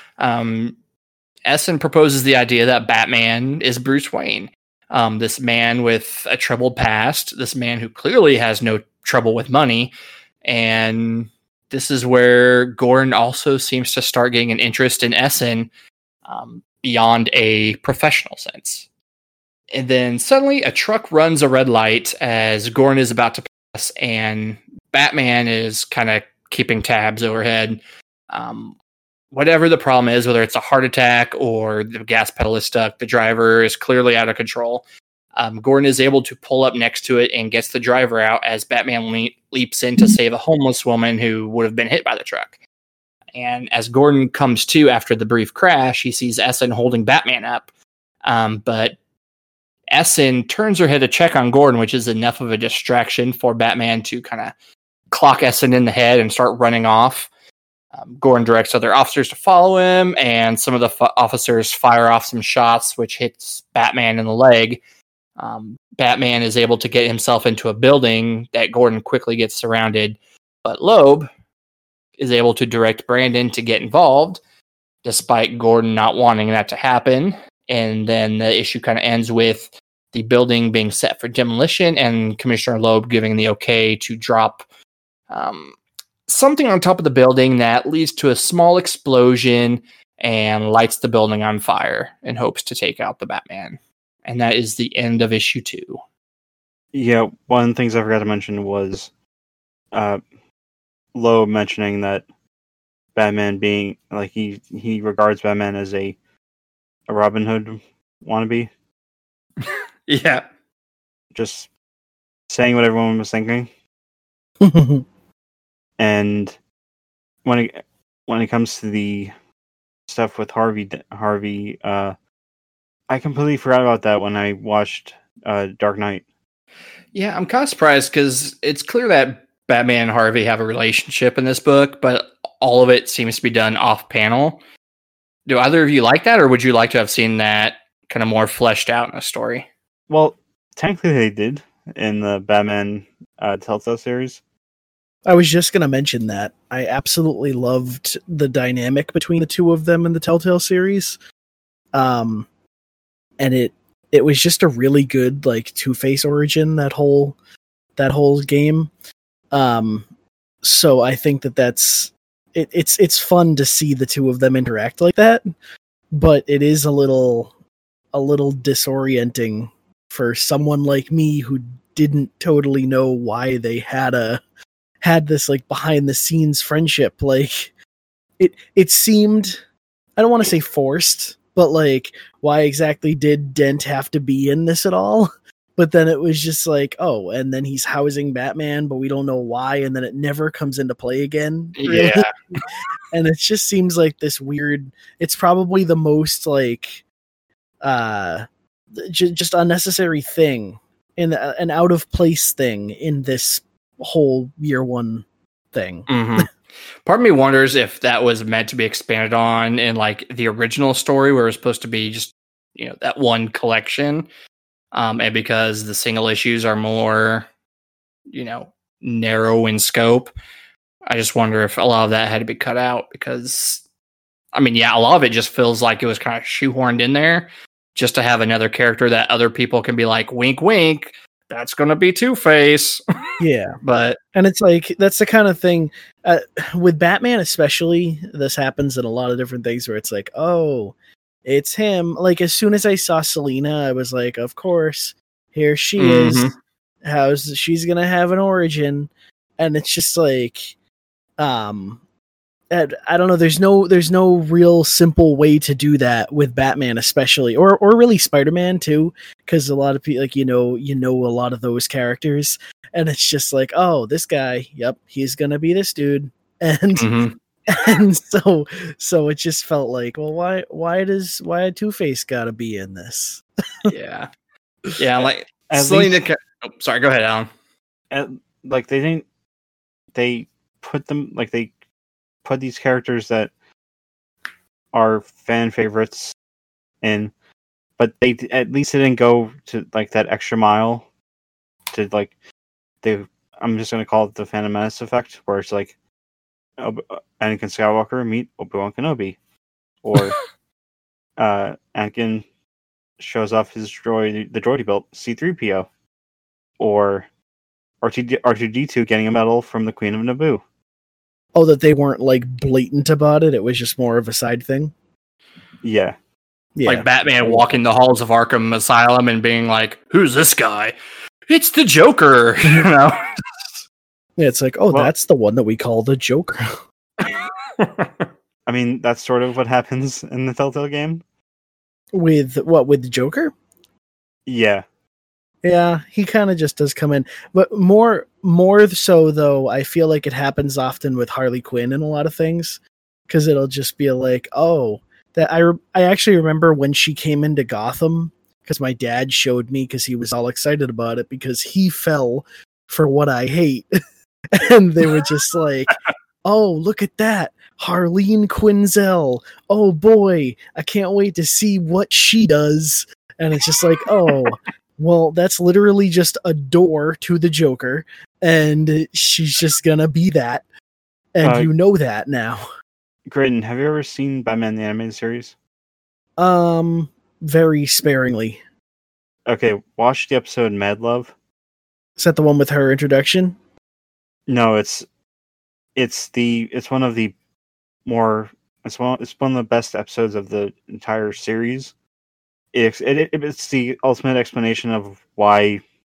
Essen proposes the idea that Batman is Bruce Wayne. This man with a troubled past, this man who clearly has no trouble with money. And this is where Gordon also seems to start getting an interest in Essen beyond a professional sense. And then suddenly a truck runs a red light as Gordon is about to pass, and Batman is kind of keeping tabs overhead. Whatever the problem is, whether it's a heart attack or the gas pedal is stuck, the driver is clearly out of control. Gordon is able to pull up next to it and gets the driver out as Batman leaps in to save a homeless woman who would have been hit by the truck. And as Gordon comes to after the brief crash, he sees Essen holding Batman up. But Essen turns her head to check on Gordon, which is enough of a distraction for Batman to kind of clock Essen in the head and start running off. Gordon directs other officers to follow him, and some of the officers fire off some shots, which hits Batman in the leg. Batman is able to get himself into a building that Gordon quickly gets surrounded, but Loeb is able to direct Brandon to get involved, despite Gordon not wanting that to happen. And then the issue kind of ends with the building being set for demolition and Commissioner Loeb giving the okay to drop something on top of the building that leads to a small explosion and lights the building on fire in hopes to take out the Batman. And that is the end of issue 2. Yeah, one of the things I forgot to mention was Loeb mentioning that Batman being, like, he regards Batman as a Robin Hood wannabe. Yeah. Just saying what everyone was thinking. And when it comes to the stuff with Harvey, I completely forgot about that when I watched Dark Knight. Yeah, I'm kind of surprised because it's clear that Batman and Harvey have a relationship in this book, but all of it seems to be done off panel. Do either of you like that, or would you like to have seen that kind of more fleshed out in a story? Well, technically they did in the Batman Telltale series. I was just going to mention that. I absolutely loved the dynamic between the two of them in the Telltale series. And it was just a really good, like, Two-Face origin, that whole game. So I think that's it's fun to see the two of them interact like that, but it is a little disorienting for someone like me who didn't totally know why they had this, like, behind the scenes friendship. Like, it seemed, I don't want to say forced, but, like, why exactly did Dent have to be in this at all? But then it was just like, oh, and then he's housing Batman, but we don't know why, and then it never comes into play again. Really. Yeah. And it just seems like this weird, it's probably the most, like, just unnecessary thing in an out of place thing in this whole year one thing. Mm-hmm. Part of me wonders if that was meant to be expanded on in like the original story where it was supposed to be just, that one collection. And because the single issues are more, narrow in scope, I just wonder if a lot of that had to be cut out because, a lot of it just feels like it was kind of shoehorned in there just to have another character that other people can be like, wink, wink, that's going to be Two-Face. Yeah. And it's like, that's the kind of thing with Batman, especially, this happens in a lot of different things where it's like, oh, it's him. Like, as soon as I saw Selina, I was like, of course, here she is. She's going to have an origin. And it's just like, I don't know. There's no real simple way to do that with Batman, especially, or really Spider-Man too, because a lot of people, like, a lot of those characters, and it's just like, oh, this guy, yep, he's gonna be this dude, and and so it just felt like, well, why Two-Face gotta be in this? yeah, like Selena. Sorry, go ahead, Alan. Like they put these characters that are fan favorites in, but they at least didn't go to like that extra mile to like I'm just gonna call it the Phantom Menace effect, where it's like Anakin Skywalker meet Obi-Wan Kenobi, or Anakin shows off his droid, the droid he built, C-3PO, or R2-D2 getting a medal from the Queen of Naboo. Oh, that they weren't like blatant about it. It was just more of a side thing. Yeah. Like Batman walking the halls of Arkham Asylum and being like, "Who's this guy? It's the Joker." Yeah, it's like, oh, that's the one that we call the Joker. That's sort of what happens in the Telltale game. With the Joker? Yeah. Yeah, he kind of just does come in, but more so though. I feel like it happens often with Harley Quinn in a lot of things, because it'll just be like, oh, that I actually remember when she came into Gotham, because my dad showed me, because he was all excited about it because he fell for what I hate, and they were just like, oh, look at that, Harleen Quinzel. Oh boy, I can't wait to see what she does. And it's just like, oh. Well, that's literally just a door to the Joker, and she's just gonna be that, and you know that now. Graydon, have you ever seen Batman the Animated Series? Very sparingly. Okay, watch the episode Mad Love. Is that the one with her introduction? No, it's one of the it's one of the best episodes of the entire series. It's the ultimate explanation of why,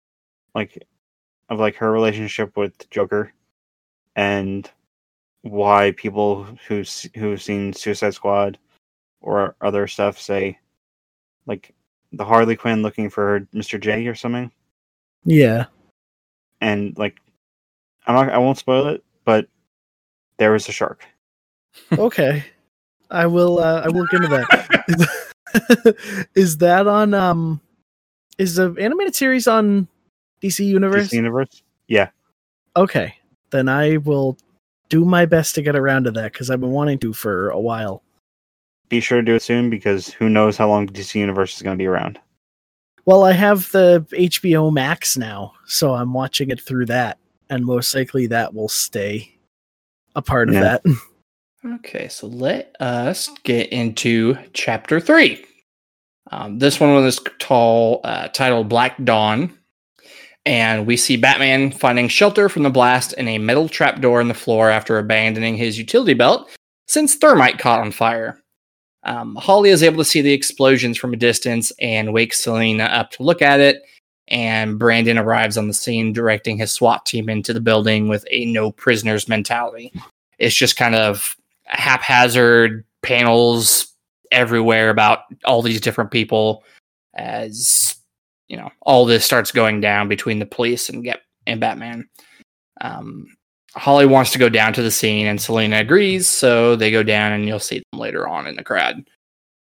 her relationship with Joker, and why people who've seen Suicide Squad or other stuff say, like, the Harley Quinn looking for her Mr. J or something. Yeah, and like, I won't spoil it, but there was a shark. Okay, I will look into that. Is that on is the animated series on DC Universe? DC Universe? Yeah. Okay. Then I will do my best to get around to that, because I've been wanting to for a while. Be sure to do it soon, because who knows how long DC Universe is going to be around. Well, I have the HBO Max now, so I'm watching it through that, and most likely that will stay a part of that. Okay, so let us get into Chapter 3. This one was titled Black Dawn, and we see Batman finding shelter from the blast in a metal trapdoor in the floor after abandoning his utility belt since thermite caught on fire. Holly is able to see the explosions from a distance and wakes Selina up to look at it, and Brandon arrives on the scene directing his SWAT team into the building with a no prisoners mentality. It's just kind of haphazard panels everywhere about all these different people, as all this starts going down between the police and Batman. Holly wants to go down to the scene, and Selina agrees, so they go down, and you'll see them later on in the crowd.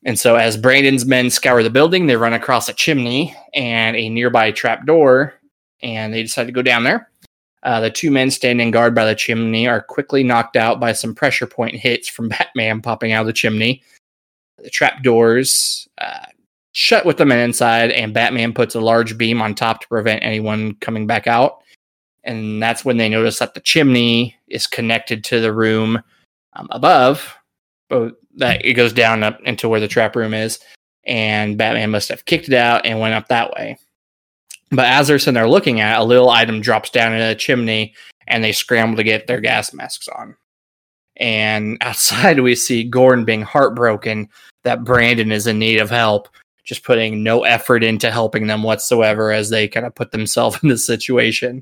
And so as Brandon's men scour the building, they run across a chimney and a nearby trapdoor, and they decide to go down there. The two men standing guard by the chimney are quickly knocked out by some pressure point hits from Batman popping out of the chimney. The trapdoors shut with the men inside, and Batman puts a large beam on top to prevent anyone coming back out. And that's when they notice that the chimney is connected to the room above, but that it goes down up into where the trap room is, and Batman must have kicked it out and went up that way. But as they're sitting there looking at it, a little item drops down into the chimney, and they scramble to get their gas masks on. And outside, we see Gordon being heartbroken that Brandon is in need of help, just putting no effort into helping them whatsoever as they kind of put themselves in this situation.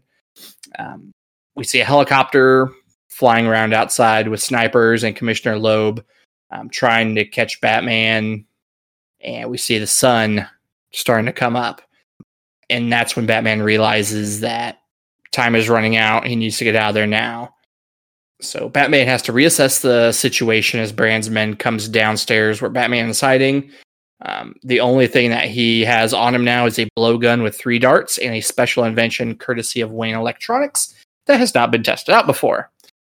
We see a helicopter flying around outside with snipers and Commissioner Loeb trying to catch Batman. And we see the sun starting to come up. And that's when Batman realizes that time is running out. He needs to get out of there now. So Batman has to reassess the situation as Brand's men comes downstairs where Batman is hiding. The only thing that he has on him now is a blowgun with 3 darts and a special invention courtesy of Wayne Electronics that has not been tested out before.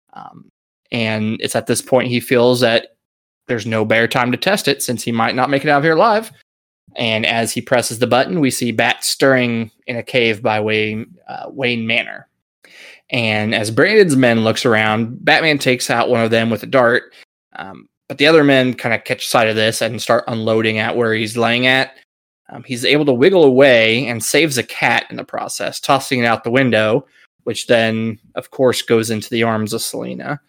And it's at this point he feels that there's no better time to test it since he might not make it out of here alive. And as he presses the button, we see bats stirring in a cave by Wayne Manor. And as Brandon's men looks around, Batman takes out one of them with a dart. But the other men kind of catch sight of this and start unloading at where he's laying at. He's able to wiggle away and saves a cat in the process, tossing it out the window, which then, of course, goes into the arms of Selina.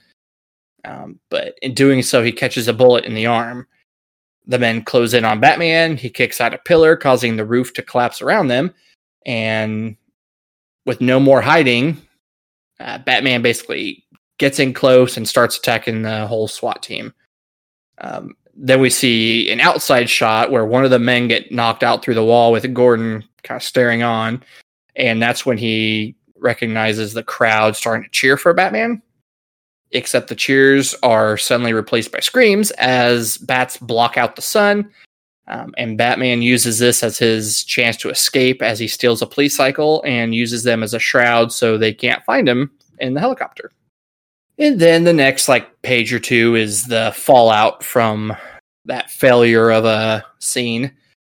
But in doing so, he catches a bullet in the arm. The men close in on Batman. He kicks out a pillar, causing the roof to collapse around them. And with no more hiding, Batman basically gets in close and starts attacking the whole SWAT team. Then we see an outside shot where one of the men get knocked out through the wall with Gordon kind of staring on. And that's when he recognizes the crowd starting to cheer for Batman. Except the cheers are suddenly replaced by screams as bats block out the sun. And Batman uses this as his chance to escape as he steals a police cycle and uses them as a shroud so they can't find him in the helicopter. And then the next page or two is the fallout from that failure of a scene.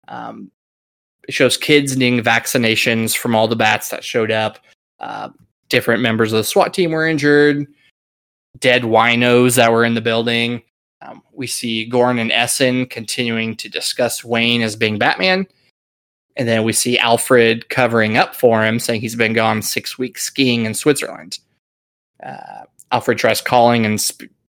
It shows kids needing vaccinations from all the bats that showed up. Different members of the SWAT team were injured. Dead winos that were in the building. We see Gordon and Essen continuing to discuss Wayne as being Batman. And then we see Alfred covering up for him, saying he's been gone 6 weeks skiing in Switzerland. Alfred tries calling and...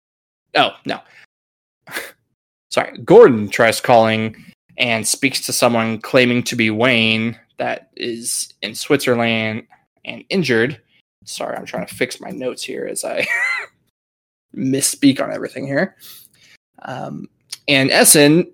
Gordon tries calling and speaks to someone claiming to be Wayne that is in Switzerland and injured. Sorry, I'm trying to fix my notes here as I misspeak on everything here. And Essen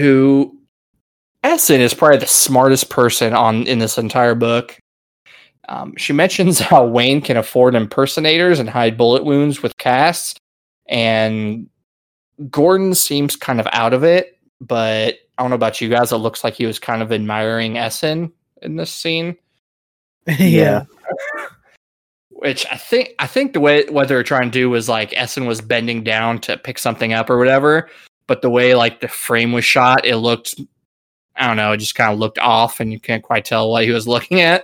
is probably the smartest person in this entire book. She mentions how Wayne can afford impersonators and hide bullet wounds with casts, and Gordon seems kind of out of it, but I don't know about you guys, it looks like he was kind of admiring Essen in this scene. Yeah. Which I think the way what they were trying to do was Essen was bending down to pick something up or whatever, but the way the frame was shot, it looked, I don't know, it just kind of looked off, and you can't quite tell what he was looking at.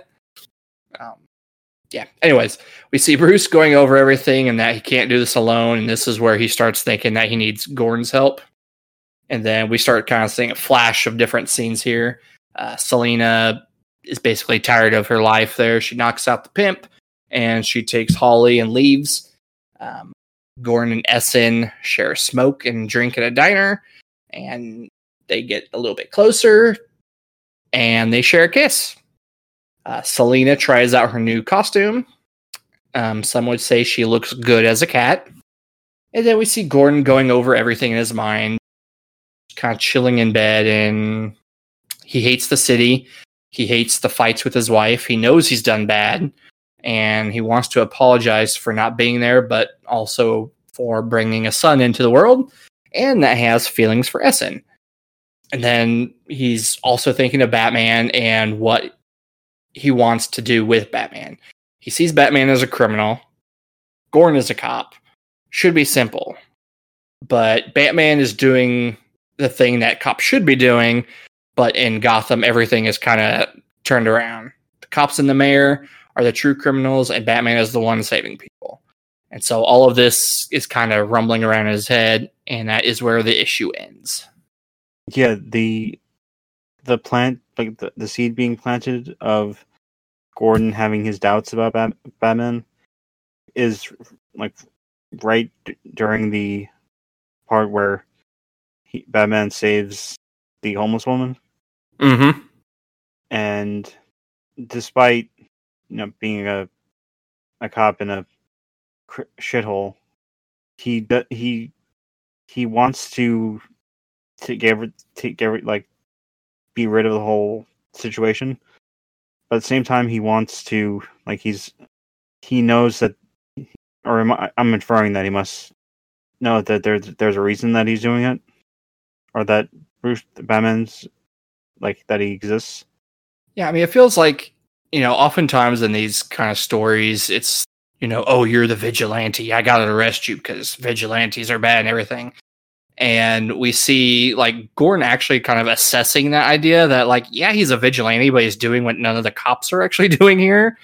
Anyways, we see Bruce going over everything and that he can't do this alone, and this is where he starts thinking that he needs Gordon's help. And then we start kind of seeing a flash of different scenes here. Selina is basically tired of her life there. She knocks out the pimp, and she takes Holly and leaves. Gordon and Essen share a smoke and drink at a diner, and they get a little bit closer, and they share a kiss. Selina tries out her new costume. Some would say she looks good as a cat. And then we see Gordon going over everything in his mind, kind of chilling in bed, and he hates the city. He hates the fights with his wife. He knows he's done bad, and he wants to apologize for not being there, but also for bringing a son into the world, and that he has feelings for Essen. And then he's also thinking of Batman and what he wants to do with Batman. He sees Batman as a criminal. Gordon is a cop. Should be simple. But Batman is doing the thing that cops should be doing, but in Gotham, everything is kind of turned around. The cops and the mayor are the true criminals, and Batman is the one saving people. And so all of this is kind of rumbling around in his head, and that is where the issue ends. Yeah, the plant, like the seed being planted of Gordon having his doubts about Batman is like right during the part where Batman saves the homeless woman. Mm-hmm. And despite being a cop in a shithole, he wants to be rid of the whole situation. But at the same time, he wants to he knows that, or I'm inferring that he must know that there's a reason that he's doing it, or that Batman's that he exists. Yeah, I mean, it feels like, oftentimes in these kind of stories, it's, oh, you're the vigilante. I got to arrest you because vigilantes are bad and everything. And we see, Gordon actually kind of assessing that idea that, yeah, he's a vigilante, but he's doing what none of the cops are actually doing here.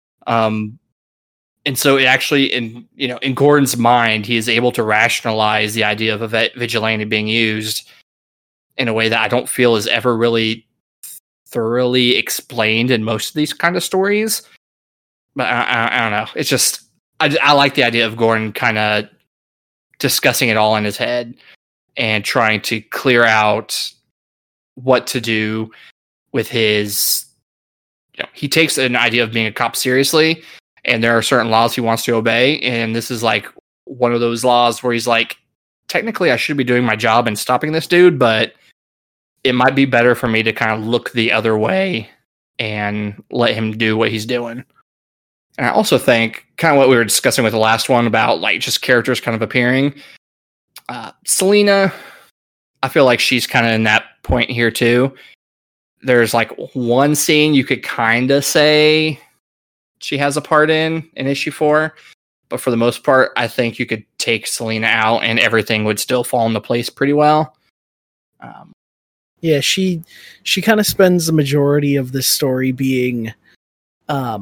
And so it actually, in Gordon's mind, he is able to rationalize the idea of a vigilante being used in a way that I don't feel is ever really thoroughly explained in most of these kind of stories. But I don't know. It's just, I like the idea of Gordon kind of discussing it all in his head and trying to clear out what to do with his, he takes an idea of being a cop seriously, and there are certain laws he wants to obey. And this is one of those laws where he's like, technically I should be doing my job and stopping this dude, but it might be better for me to kind of look the other way and let him do what he's doing. And I also think, kind of what we were discussing with the last one about just characters kind of appearing. Selina, I feel like she's kind of in that point here too. There's one scene you could kind of say she has a part in issue 4, but for the most part, I think you could take Selina out and everything would still fall into place pretty well. Yeah, she kind of spends the majority of this story being I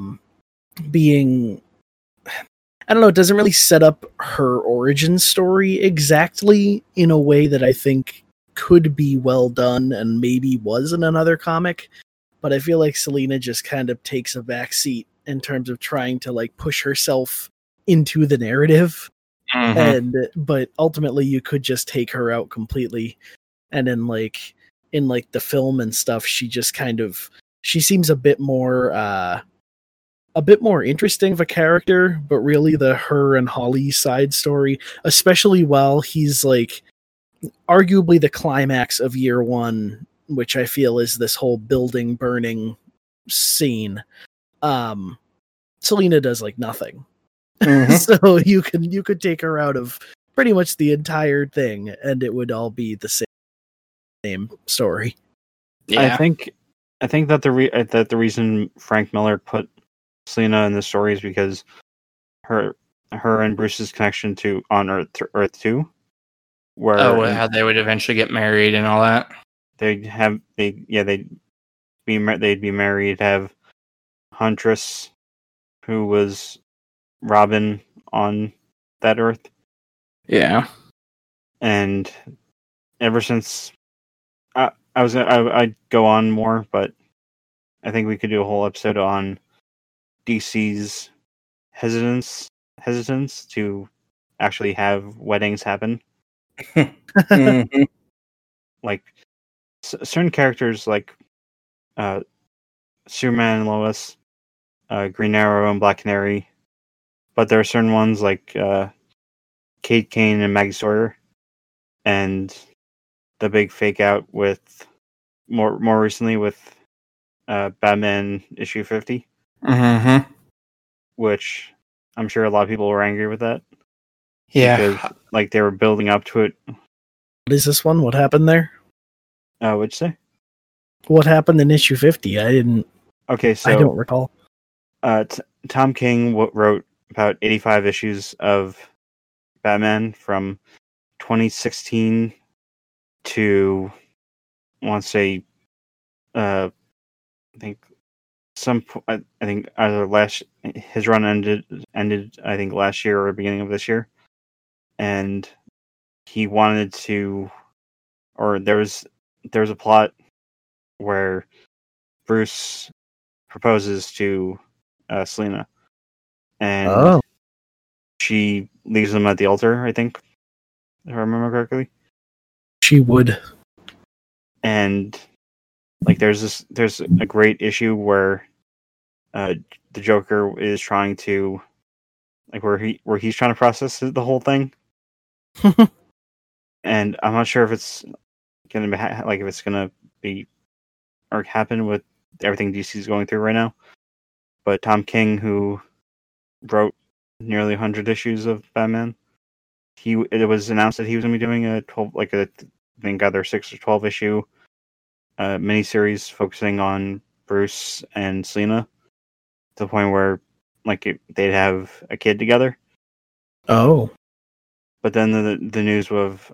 don't know, it doesn't really set up her origin story exactly in a way that I think could be well done and maybe was in another comic, but I feel like Selina just kind of takes a backseat in terms of trying to push herself into the narrative. Mm-hmm. But ultimately you could just take her out completely, and then in the film and stuff, she just she seems a bit more interesting of a character, but really her and Holly side story, especially while he's arguably the climax of year 1, which I feel is this whole building burning scene. Selina does nothing. Mm-hmm. So you could take her out of pretty much the entire thing and it would all be the same story. Yeah. I think that the reason Frank Miller put Selina in the story is because her and Bruce's connection to on Earth 2, where how they would eventually get married and all that. They'd be married, have Huntress, who was Robin on that Earth. Yeah, and ever since I'd go on more, but I think we could do a whole episode on DC's hesitance to actually have weddings happen. Mm-hmm. Certain characters Superman and Lois, Green Arrow and Black Canary, but there are certain ones Kate Kane and Maggie Sawyer, and the big fake out with more recently with Batman issue 50. Mm-hmm. Which I'm sure a lot of people were angry with that. Yeah. Because they were building up to it. What is this one? What happened there? What'd you say? What happened in issue 50? I didn't. Okay, so I don't recall. Tom King wrote about 85 issues of Batman from 2016 to, I want to say, I think either his run ended I think last year or beginning of this year, and he wanted to, or there was a plot where Bruce proposes to Selina, and she leaves him at the altar, I think, if I remember correctly. She would. And like there's a great issue where the Joker is trying to, like, where he's trying to process the whole thing. And I'm not sure if it's gonna be if it's gonna be or happen with everything DC's going through right now. But Tom King, who wrote nearly 100 issues of Batman, it was announced that he was going to be doing I think either 6 or 12 issue miniseries focusing on Bruce and Selina, to the point where they'd have a kid together. Oh. But then the news of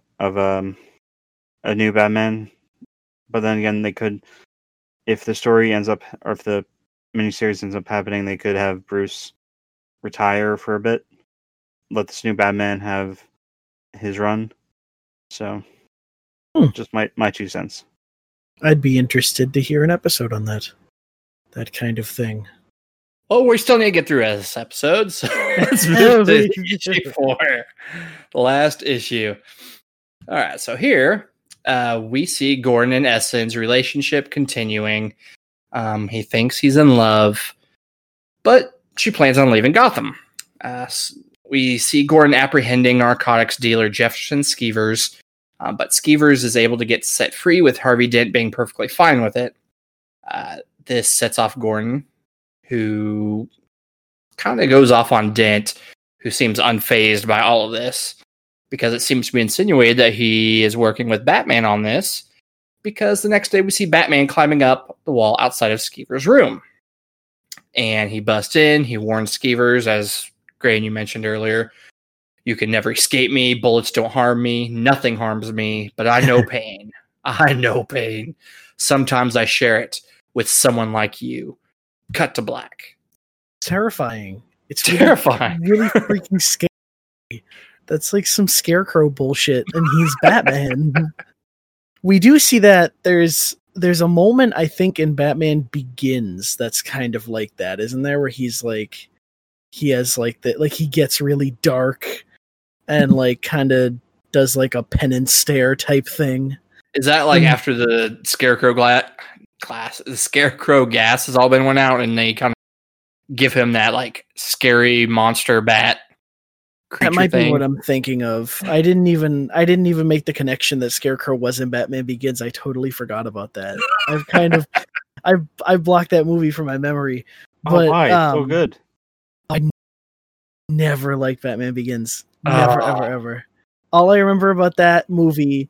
a new Batman. But then again, they could, if the story ends up, or if the miniseries ends up happening, they could have Bruce retire for a bit, let this new Batman have his run. So, just my 2 cents. I'd be interested to hear an episode on that kind of thing. Oh, we still need to get through this episode, so let's move to issue 4, the last issue. All right, so here we see Gordon and Essen's relationship continuing. He thinks he's in love, but she plans on leaving Gotham. We see Gordon apprehending narcotics dealer Jefferson Skeevers, but Skeevers is able to get set free, with Harvey Dent being perfectly fine with it. This sets off Gordon, who kind of goes off on Dent, who seems unfazed by all of this, because it seems to be insinuated that he is working with Batman on this, because the next day we see Batman climbing up the wall outside of Skeevers' room. And he busts in, he warns Skeevers, as Gray and you mentioned earlier, "You can never escape me, bullets don't harm me, nothing harms me, but I know pain. I know pain. Sometimes I share it with someone like you." Cut to black. Terrifying. It's terrifying. Really freaking scary. That's like some Scarecrow bullshit, and he's Batman. We do see that there's a moment, I think, in Batman Begins that's kind of like that, isn't there? Where he's like, he has like the, like, he gets really dark and like kind of does like a penance stare type thing. Is that like after the Scarecrow the Scarecrow gas has all been went out, and they kind of give him that like scary monster bat creature that might thing? be what I'm thinking of. I didn't even make the connection that Scarecrow was in Batman Begins. I totally forgot about that. I've blocked that movie from my memory. But, why? It's so good. I never liked Batman Begins. Never, ever. All I remember about that movie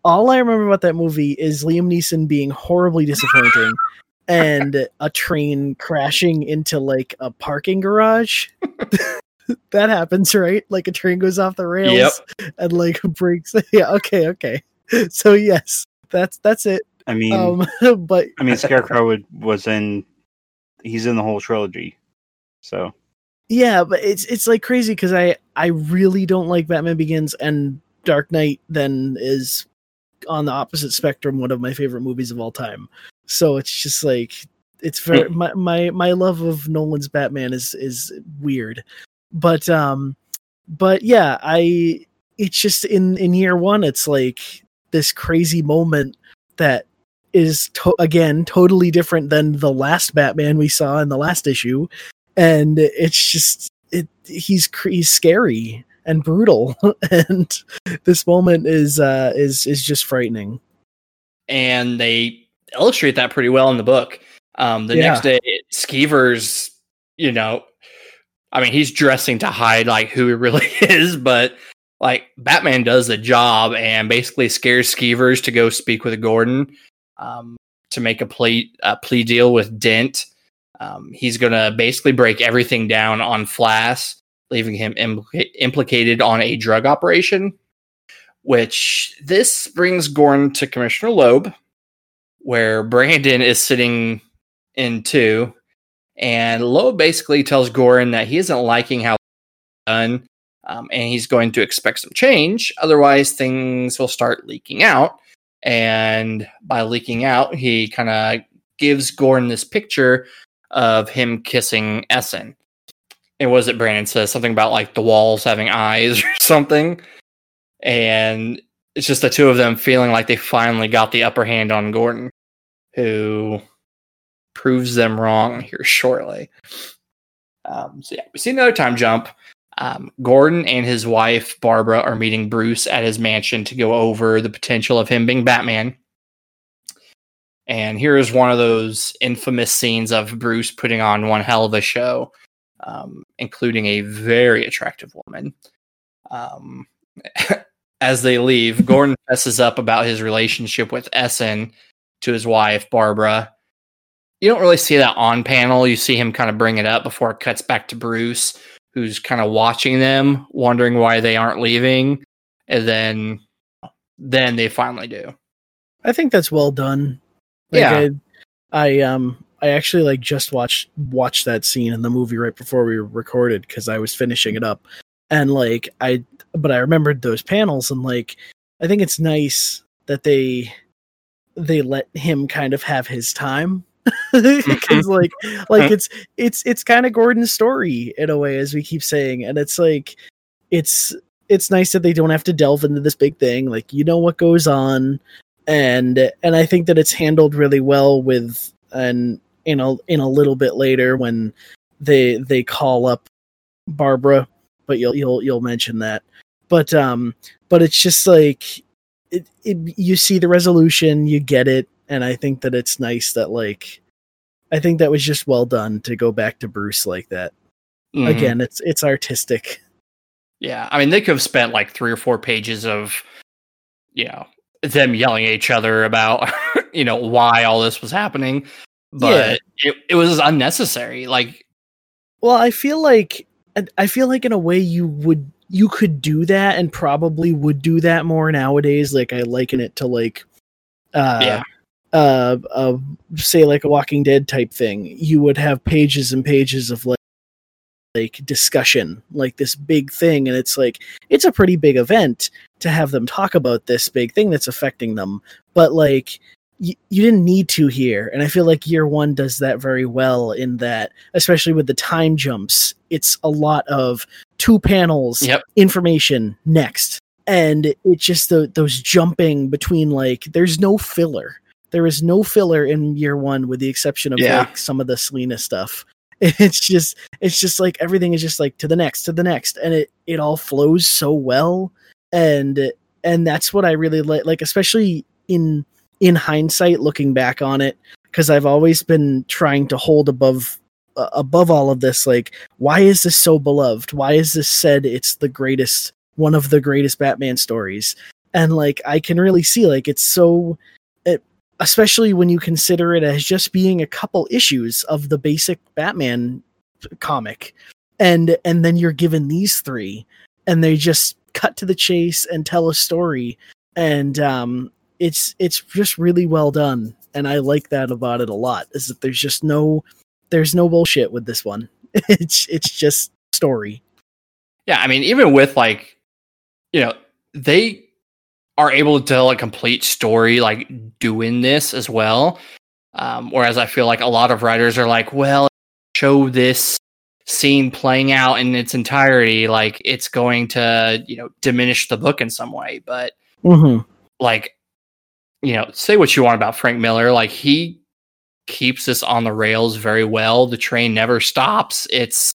is Liam Neeson being horribly disappointing and a train crashing into like a parking garage. That happens, right? Like a train goes off the rails and like breaks. Yeah, okay. So yes, that's it. I mean, but Scarecrow he's in the whole trilogy. So yeah, but it's like crazy because I really don't like Batman Begins, and Dark Knight then is on the opposite spectrum, one of my favorite movies of all time. So it's just like, it's very my love of Nolan's Batman is weird. But yeah, it's just in year one, it's like this crazy moment that is again totally different than the last Batman we saw in the last issue, and it's just he's scary and brutal, and this moment is just frightening. And they illustrate that pretty well in the book. Next day, Skeevers, he's dressing to hide like who he really is, but like Batman does the job and basically scares Skeevers to go speak with Gordon to make a plea deal with Dent. He's going to basically break everything down on Flass, leaving him implicated on a drug operation, which this brings Gordon to Commissioner Loeb, where Brandon is sitting in too. And Loeb basically tells Gordon that he isn't liking how it's done, and he's going to expect some change. Otherwise, things will start leaking out. And by leaking out, he kind of gives Gordon this picture of him kissing Essen. And was it Brandon says something about like the walls having eyes or something? And it's just the two of them feeling like they finally got the upper hand on Gordon, who proves them wrong here shortly. So yeah, we see another time jump. Gordon and his wife, Barbara, are meeting Bruce at his mansion to go over the potential of him being Batman. And here is one of those infamous scenes of Bruce putting on one hell of a show, including a very attractive woman. As they leave, Gordon messes up about his relationship with Essen to his wife, Barbara. You don't really see that on panel. You see him kind of bring it up before it cuts back to Bruce, who's kind of watching them, wondering why they aren't leaving. And then they finally do. I think that's well done. Like, yeah. I actually like just watched that scene in the movie right before we recorded because I was finishing it up. And like I remembered those panels, and like I think it's nice that they let him kind of have his time. Because like it's kind of Gordon's story in a way, as we keep saying, and it's like it's nice that they don't have to delve into this big thing. Like, you know what goes on, and I think that it's handled really well with, and in a little bit later when they call up Barbara, but you'll mention that. But it's just like you see the resolution, you get it. And I think that it's nice that, like, I think that was just well done to go back to Bruce like that. Mm-hmm. Again, it's artistic. Yeah, I mean, they could have spent like 3 or 4 pages of, them yelling at each other about, why all this was happening. But it was unnecessary. Like, well, I feel like in a way you could do that, and probably would do that more nowadays. Like, I liken it to like, say like a Walking Dead type thing. You would have pages and pages of like discussion, like this big thing, and it's like it's a pretty big event to have them talk about this big thing that's affecting them. But like you didn't need to here, and I feel like Year One does that very well in that, especially with the time jumps. It's a lot of 2 panels, information next, and it's just those jumping between, like, there's no filler. There is no filler in Year One, with the exception of like some of the Selena stuff. It's just like everything is just like to the next, and it all flows so well, and that's what I really like, especially in hindsight, looking back on it, because I've always been trying to hold above all of this. Like, why is this so beloved? Why is this said it's one of the greatest Batman stories? And like I can really see, like, it's so. Especially when you consider it as just being a couple issues of the basic Batman comic. And then you're given these 3, and they just cut to the chase and tell a story. And it's just really well done. And I like that about it a lot, is that there's no bullshit with this one. It's just story. Yeah, I mean, even with like, they are able to tell a complete story, like, doing this as well. Whereas I feel like a lot of writers are like, well, show this scene playing out in its entirety, like it's going to, diminish the book in some way. But like, say what you want about Frank Miller, like he keeps this on the rails very well. The train never stops. It's,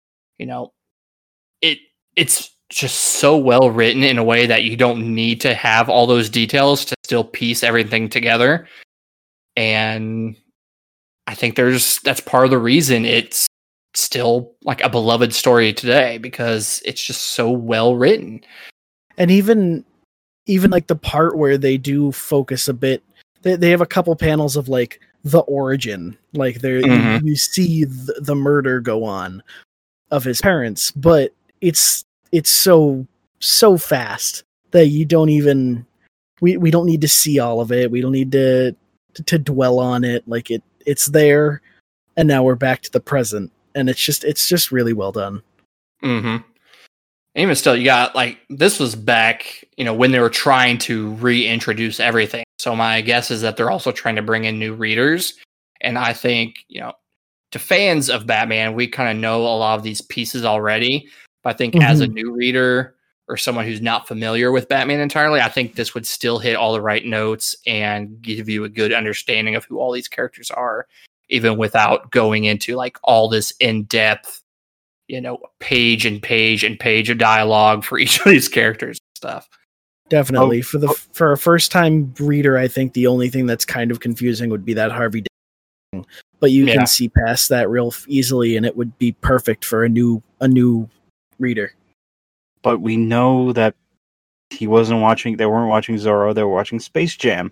it's just so well written in a way that you don't need to have all those details to still piece everything together. And I think that's part of the reason it's still like a beloved story today, because it's just so well written. And even like the part where they do focus a bit, they have a couple panels of like the origin, like there you see the murder go on of his parents, but it's so fast that you don't even we don't need to see all of it. We don't need to dwell on it. Like it's there, and now we're back to the present, and it's just really well done. Mm-hmm. Even still, you got like this was back, when they were trying to reintroduce everything. So my guess is that they're also trying to bring in new readers, and I think to fans of Batman, we kind of know a lot of these pieces already. But I think as a new reader or someone who's not familiar with Batman entirely, I think this would still hit all the right notes and give you a good understanding of who all these characters are, even without going into like all this in-depth, page and page and page of dialogue for each of these characters and stuff. Definitely. For a first-time reader, I think the only thing that's kind of confusing would be that Harvey Dent thing. But you can see past that real easily, and it would be perfect for a new reader. But we know that they weren't watching Zorro, they were watching Space Jam.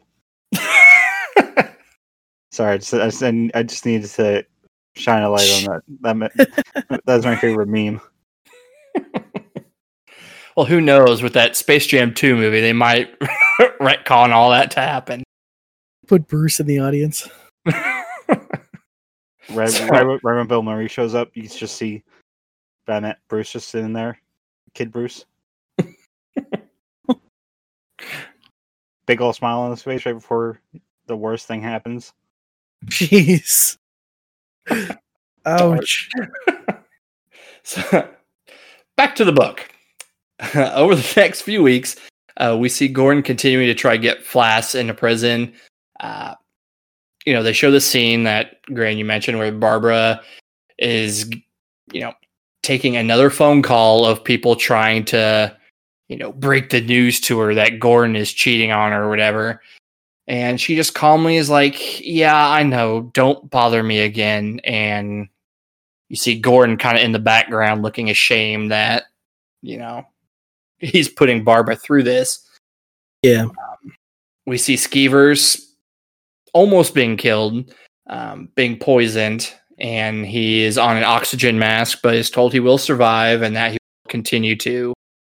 Sorry, I just needed to shine a light on that. That's my favorite meme. Well, who knows? With that Space Jam 2 movie, they might retcon all that to happen. Put Bruce in the audience. Right when Bill Murray shows up, you just see Batman Bruce just sitting there. Kid Bruce. Big ol' smile on his face right before the worst thing happens. Jeez. Ouch. So, back to the book. Over the next few weeks, we see Gordon continuing to try to get Flass into prison. They show the scene that, Grant, you mentioned where Barbara is, taking another phone call of people trying to, break the news to her that Gordon is cheating on her or whatever. And she just calmly is like, yeah, I know, don't bother me again. And you see Gordon kind of in the background looking ashamed that, he's putting Barbara through this. Yeah. We see Skeevers almost being killed, being poisoned, and he is on an oxygen mask, but is told he will survive and that he will continue to,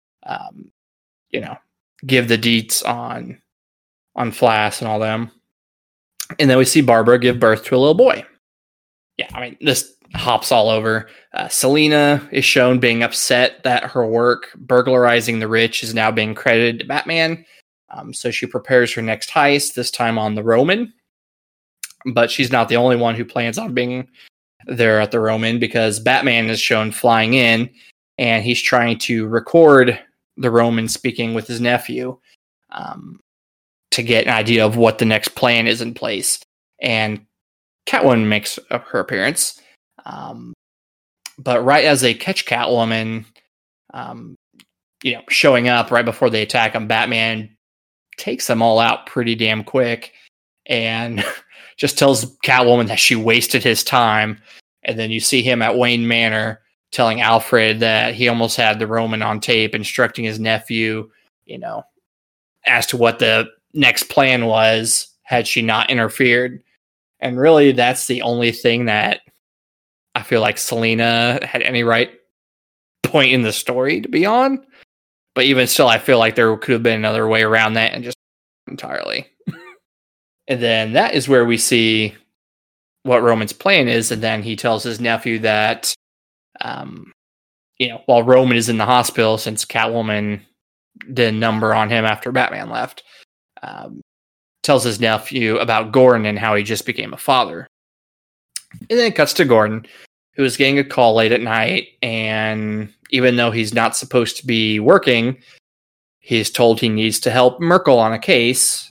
give the deets on Flass and all them. And then we see Barbara give birth to a little boy. Yeah, I mean, this hops all over. Selina is shown being upset that her work burglarizing the rich is now being credited to Batman. So she prepares her next heist, this time on the Roman. But she's not the only one who plans on being there at the Roman, because Batman is shown flying in and he's trying to record the Roman speaking with his nephew to get an idea of what the next plan is in place. And Catwoman makes her appearance. But right as they catch Catwoman, showing up right before they attack him, Batman takes them all out pretty damn quick and just tells Catwoman that she wasted his time. And then you see him at Wayne Manor telling Alfred that he almost had the Roman on tape, instructing his nephew, as to what the next plan was had she not interfered. And really, that's the only thing that I feel like Selina had any right point in the story to be on. But even still, I feel like there could have been another way around that and just entirely. And then that is where we see what Roman's plan is. And then he tells his nephew that, while Roman is in the hospital, since Catwoman did a number on him after Batman left, tells his nephew about Gordon and how he just became a father. And then it cuts to Gordon, who is getting a call late at night. And even though he's not supposed to be working, he's told he needs to help Merkel on a case.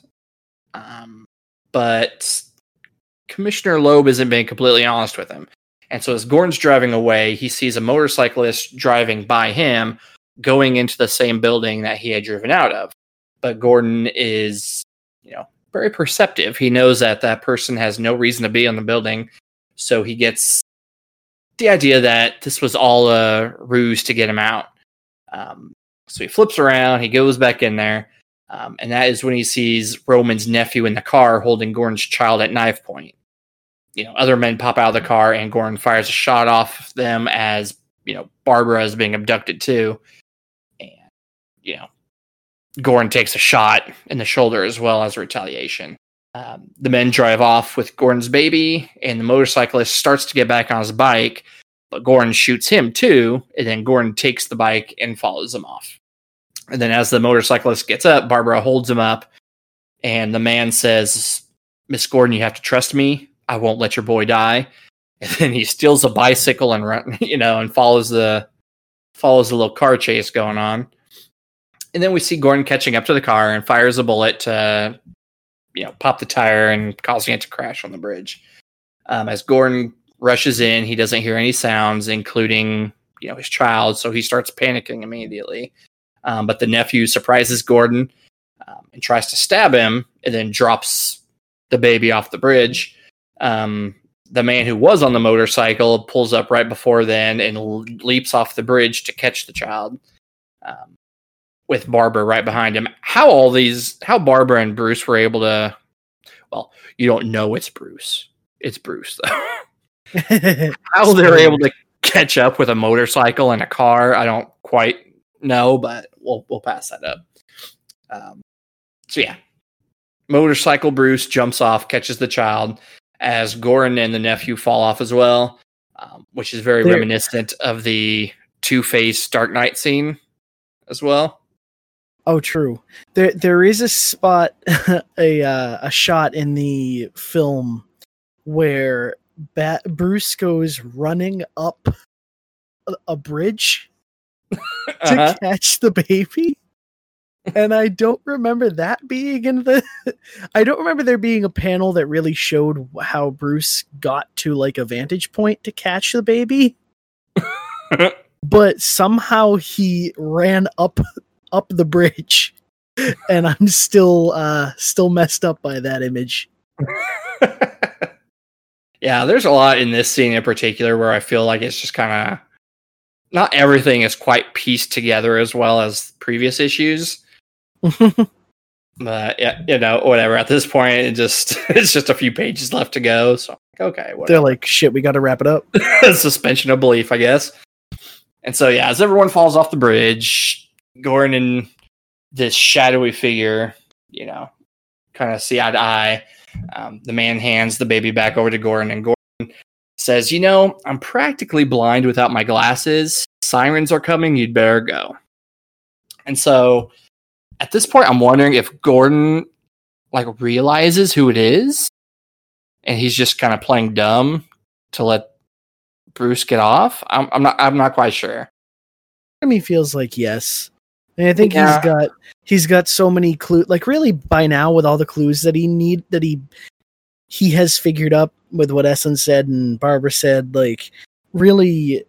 But Commissioner Loeb isn't being completely honest with him. And so as Gordon's driving away, he sees a motorcyclist driving by him, going into the same building that he had driven out of. But Gordon is, very perceptive. He knows that that person has no reason to be in the building. So he gets the idea that this was all a ruse to get him out. So he flips around, he goes back in there, and that is when he sees Roman's nephew in the car holding Gordon's child at knife point. Other men pop out of the car, and Gordon fires a shot off them as, Barbara is being abducted too. And, Gordon takes a shot in the shoulder as well as retaliation. The men drive off with Gordon's baby, and the motorcyclist starts to get back on his bike, but Gordon shoots him too, and then Gordon takes the bike and follows him off. And then as the motorcyclist gets up, Barbara holds him up, and the man says, "Miss Gordon, you have to trust me. I won't let your boy die." And then he steals a bicycle and run, and follows the little car chase going on. And then we see Gordon catching up to the car and fires a bullet to, pop the tire and causing it to crash on the bridge. As Gordon rushes in, he doesn't hear any sounds, including, his child. So he starts panicking immediately. But the nephew surprises Gordon and tries to stab him, and then drops the baby off the bridge. The man who was on the motorcycle pulls up right before then and leaps off the bridge to catch the child, with Barbara right behind him. How Barbara and Bruce were able to, well, you don't know it's Bruce. It's Bruce, though. How they were able to catch up with a motorcycle and a car, I don't quite know, but we'll pass that up. So yeah, motorcycle Bruce jumps off, catches the child, as Gordon and the nephew fall off as well, which is very reminiscent of the Two-Face Dark Knight scene as well. Oh, true. There is a spot, a shot in the film where Bruce goes running up a bridge to catch the baby. And I don't remember that being I don't remember there being a panel that really showed how Bruce got to like a vantage point to catch the baby. But somehow he ran up the bridge, and I'm still messed up by that image. Yeah, there's a lot in this scene in particular where I feel like it's just kind of not everything is quite pieced together as well as previous issues. But yeah, whatever. At this point, it's just a few pages left to go. So okay, whatever. They're like, shit, we got to wrap it up. Suspension of belief, I guess. And so yeah, as everyone falls off the bridge, Gordon and this shadowy figure, kind of see eye to eye. The man hands the baby back over to Gordon, and Gordon says, "I'm practically blind without my glasses. Sirens are coming. You'd better go." And so at this point, I'm wondering if Gordon realizes who it is, and he's just kind of playing dumb to let Bruce get off. I'm not quite sure. I mean, feels like yes. And I think he's got so many clues. Like really, by now, with all the clues that he has figured up with what Essen said and Barbara said, really,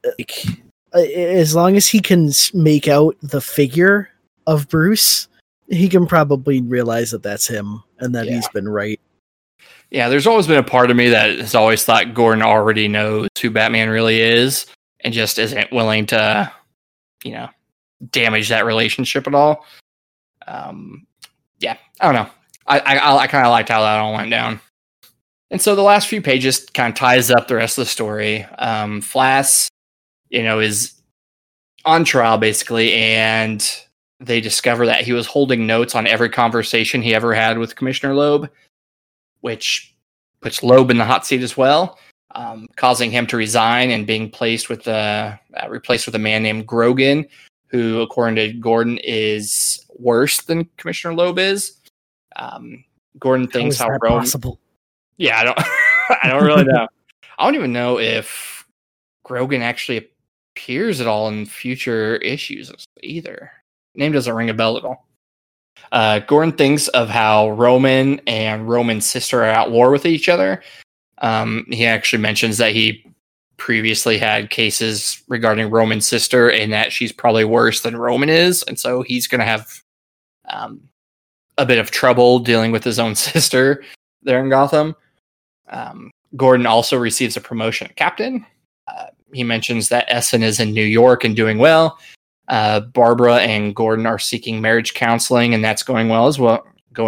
as long as he can make out the figure of Bruce, he can probably realize that that's him and that he's been right. Yeah, there's always been a part of me that has always thought Gordon already knows who Batman really is and just isn't willing to, damage that relationship at all. Yeah, I don't know. I kind of liked how that all went down. And so the last few pages kind of ties up the rest of the story. Flass, is on trial basically, and they discover that he was holding notes on every conversation he ever had with Commissioner Loeb, which puts Loeb in the hot seat as well, causing him to resign and being replaced with a man named Grogan, who, according to Gordon, is worse than Commissioner Loeb is. Gordon thinks how Roman. Possible? Yeah, I don't really know. I don't even know if Grogan actually appears at all in future issues either. Name doesn't ring a bell at all. Gordon thinks of how Roman and Roman's sister are at war with each other. He actually mentions that he previously had cases regarding Roman's sister and that she's probably worse than Roman is. And so he's going to have a bit of trouble dealing with his own sister there in Gotham. Gordon also receives a promotion to captain. He mentions that Essen is in New York and doing well. Barbara and Gordon are seeking marriage counseling, and that's going well as well.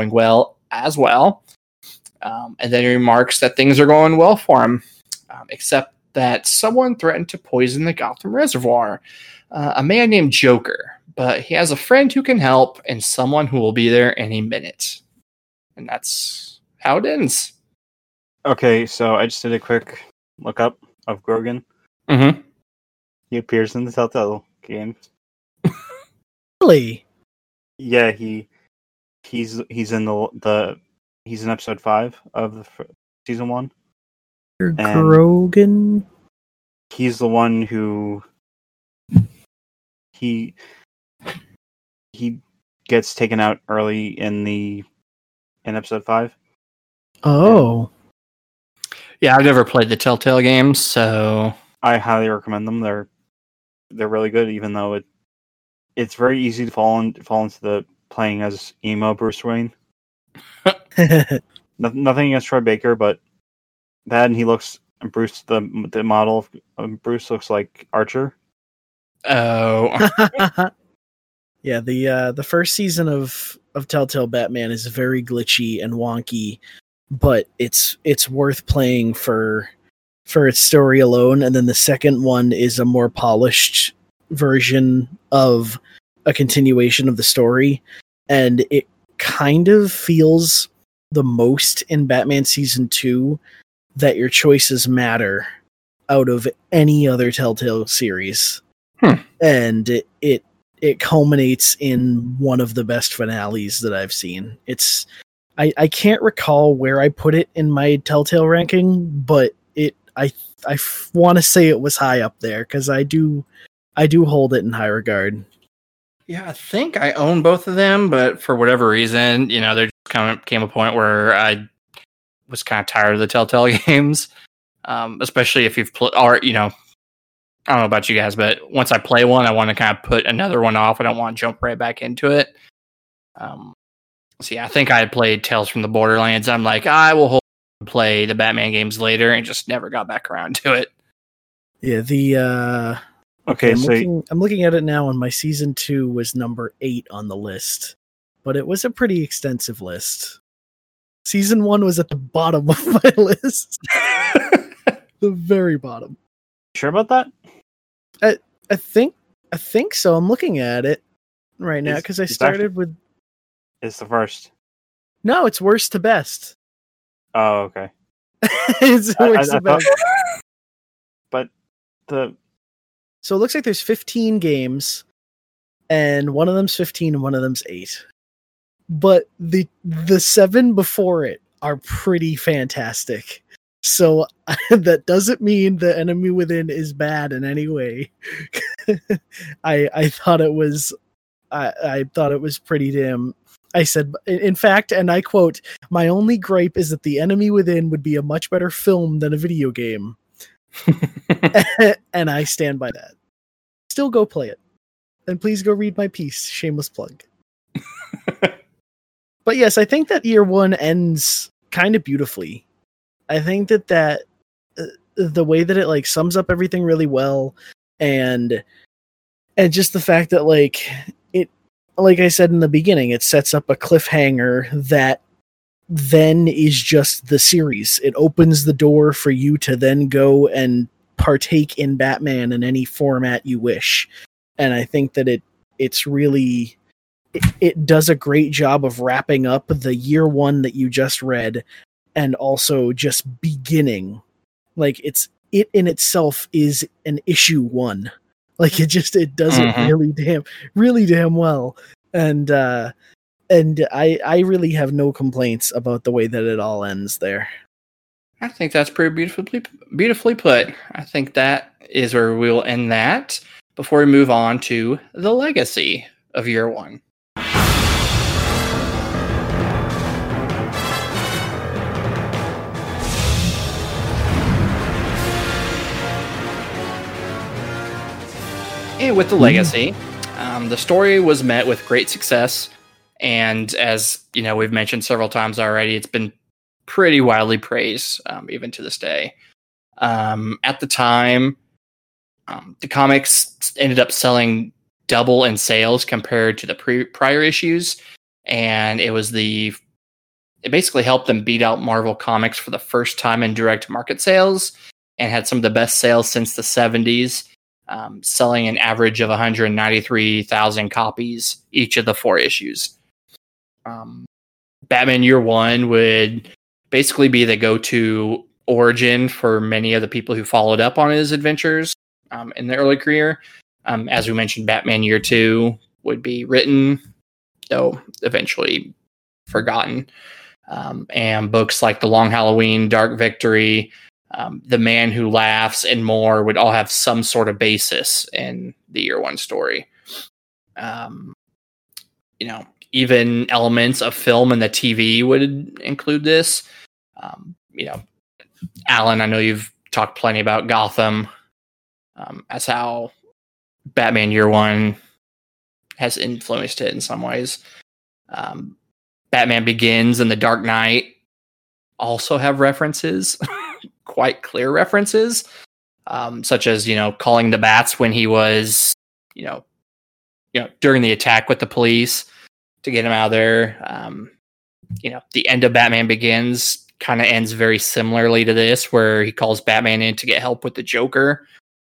And then he remarks that things are going well for him, except that someone threatened to poison the Gotham Reservoir. A man named Joker, but he has a friend who can help and someone who will be there any minute. And that's how it ends. Okay, so I just did a quick look up of Grogan. Mm-hmm. He appears in the Telltale games. Really? Yeah, he's in he's in episode 5 of the season 1. Grogan. He's the one who he gets taken out early in episode 5. Oh. Yeah, I've never played the Telltale games, so I highly recommend them. They're really good, even though it's very easy to fall into the playing as emo Bruce Wayne. Nothing against Troy Baker, but that and he looks Bruce the model of Bruce looks like Archer. oh, Yeah, the first season of Telltale Batman is very glitchy and wonky, but it's worth playing for its story alone. And then the second one is a more polished version of a continuation of the story, and it kind of feels the most in Batman Season 2 that your choices matter out of any other Telltale series. And it culminates in one of the best finales that I've seen. I can't recall where I put it in my Telltale ranking, but I want to say it was high up there because I do hold it in high regard. yeah, I think I own both of them, but for whatever reason, there just kind of came a point where I was kind of tired of the Telltale games, especially if you've played, or I don't know about you guys, but once I play one, I want to kind of put another one off. I don't want to jump right back into it. So yeah, I think I had played Tales from the Borderlands. I'm like, I will play the Batman games later, and just never got back around to it. Yeah, Okay, I'm looking at it now, and my Season 2 was number 8 on the list, but it was a pretty extensive list. Season 1 was at the bottom of my list. The very bottom. sure about that? I think so. I'm looking at it right now because I started with. It's the first. No, it's worst to best. Oh, okay. It's worst to best. But So it looks like there's 15 games, and one of them's 15 and one of them's 8. But the 7 before it are pretty fantastic. So that doesn't mean the Enemy Within is bad in any way. I thought it was I thought it was pretty damn. I said, in fact, and I quote, "My only gripe is that the Enemy Within would be a much better film than a video game." And I stand by that. Still go play it. And please go read my piece. Shameless plug. But yes, I think that year 1 ends kind of beautifully. I think that the way that it sums up everything really well, and just the fact that it, like I said in the beginning, it sets up a cliffhanger that then is just the series. It opens the door for you to then go and partake in Batman in any format you wish. And I think that it's really it does a great job of wrapping up the year 1 that you just read, and also just beginning. It in itself is an issue 1. It does it really damn well. And I really have no complaints about the way that it all ends there. I think that's pretty beautifully put. I think that is where we will end that before we move on to the legacy of year 1. And with the legacy, the story was met with great success. And as we've mentioned several times already, it's been pretty widely praised, even to this day. At the time, the comics ended up selling double in sales compared to the prior issues, and it basically helped them beat out Marvel Comics for the first time in direct market sales, and had some of the best sales since the 70s, selling an average of 193,000 copies each of the 4 issues. Batman Year One would basically be the go-to origin for many of the people who followed up on his adventures in the early career. As we mentioned, Batman Year Two would be written, though eventually forgotten. And books like The Long Halloween, Dark Victory, The Man Who Laughs, and more would all have some sort of basis in the Year One story. Even elements of film and the TV would include this. Alan, I know you've talked plenty about Gotham, as how Batman Year One has influenced it in some ways. Batman Begins and The Dark Knight also have references, quite clear references, such as, calling the bats when he was, during the attack with the police to get him out of there. The end of Batman Begins kind of ends very similarly to this, where he calls Batman in to get help with the Joker.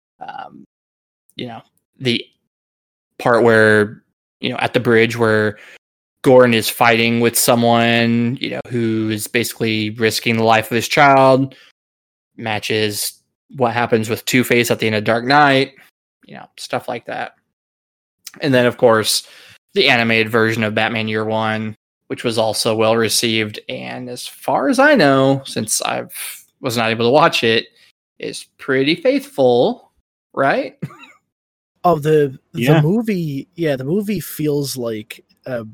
The part where, at the bridge where Gordon is fighting with someone, who is basically risking the life of his child, matches what happens with Two-Face at the end of Dark Knight, stuff like that. And then, of course, the animated version of Batman Year One, which was also well received, and as far as I know, since I was not able to watch it, is pretty faithful, right? Oh, the movie, the movie feels like a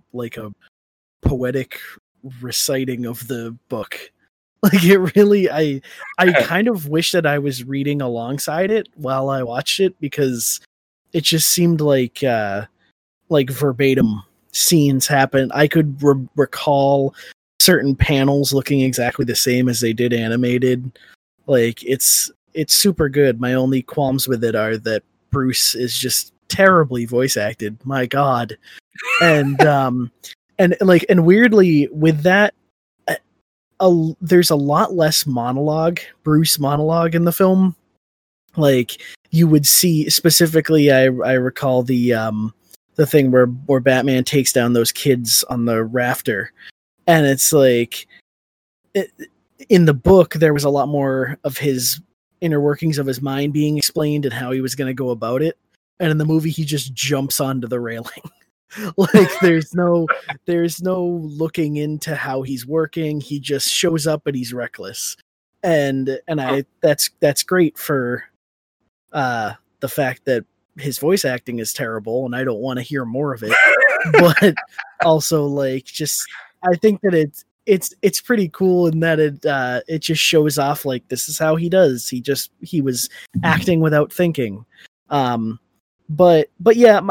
poetic reciting of the book. Like, it really, I kind of wish that I was reading alongside it while I watched it, because it just seemed like verbatim scenes happen. I could recall certain panels looking exactly the same as they did animated. Like, it's super good. My only qualms with it are that Bruce is just terribly voice acted. My God. And weirdly with that, there's a lot less Bruce monologue in the film. Like, you would see specifically, I recall the thing where Batman takes down those kids on the rafter, and it's like, in the book there was a lot more of his inner workings of his mind being explained and how he was going to go about it, and in the movie he just jumps onto the railing. Like, there's no looking into how he's working. He just shows up and he's reckless, and that's great for the fact that his voice acting is terrible and I don't want to hear more of it. But also, like, just, I think that it's pretty cool in that it just shows off, like, this is how he does. He was acting without thinking. But yeah,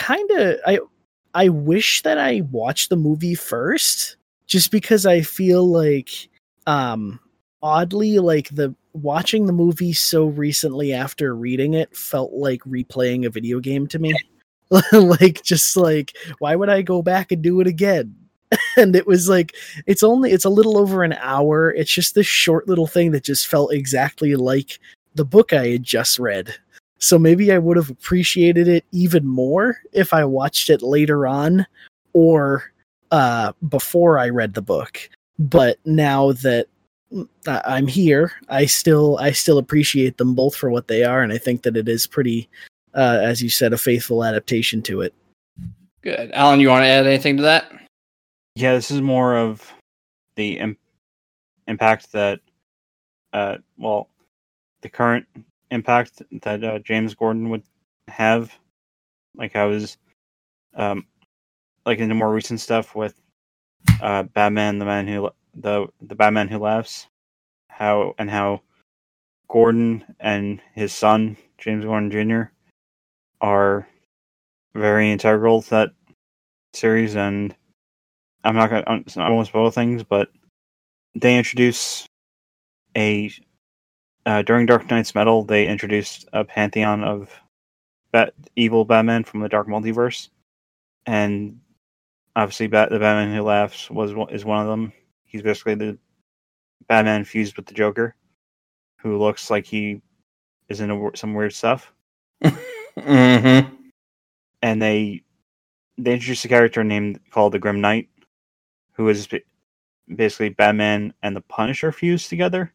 I wish that I watched the movie first, just because I feel like, oddly, like, watching the movie so recently after reading it felt like replaying a video game to me. Like, why would I go back and do it again? And it was like, it's a little over an hour. It's just this short little thing that just felt exactly like the book I had just read. So maybe I would have appreciated it even more if I watched it later on, or before I read the book. But now that I'm here, I still appreciate them both for what they are, and I think that it is pretty, as you said, a faithful adaptation to it. Good. Alan, you want to add anything to that? Yeah, this is more of the impact that, the current impact that James Gordon would have. Like, I was, like, in the more recent stuff with Batman, the Batman Who Laughs, how Gordon and his son James Gordon Jr. are very integral to that series, and I'm not going to almost spoil things, but they introduce during Dark Knight's Metal, they introduced a pantheon of evil Batman from the Dark Multiverse, and obviously the Batman Who Laughs is one of them. He's basically the Batman fused with the Joker, who looks like he is into some weird stuff. Mm-hmm. And they introduced a character called the Grim Knight, who is basically Batman and the Punisher fused together,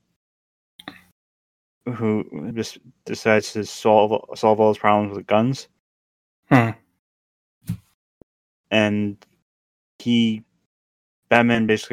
who just decides to solve all his problems with guns. And Batman basically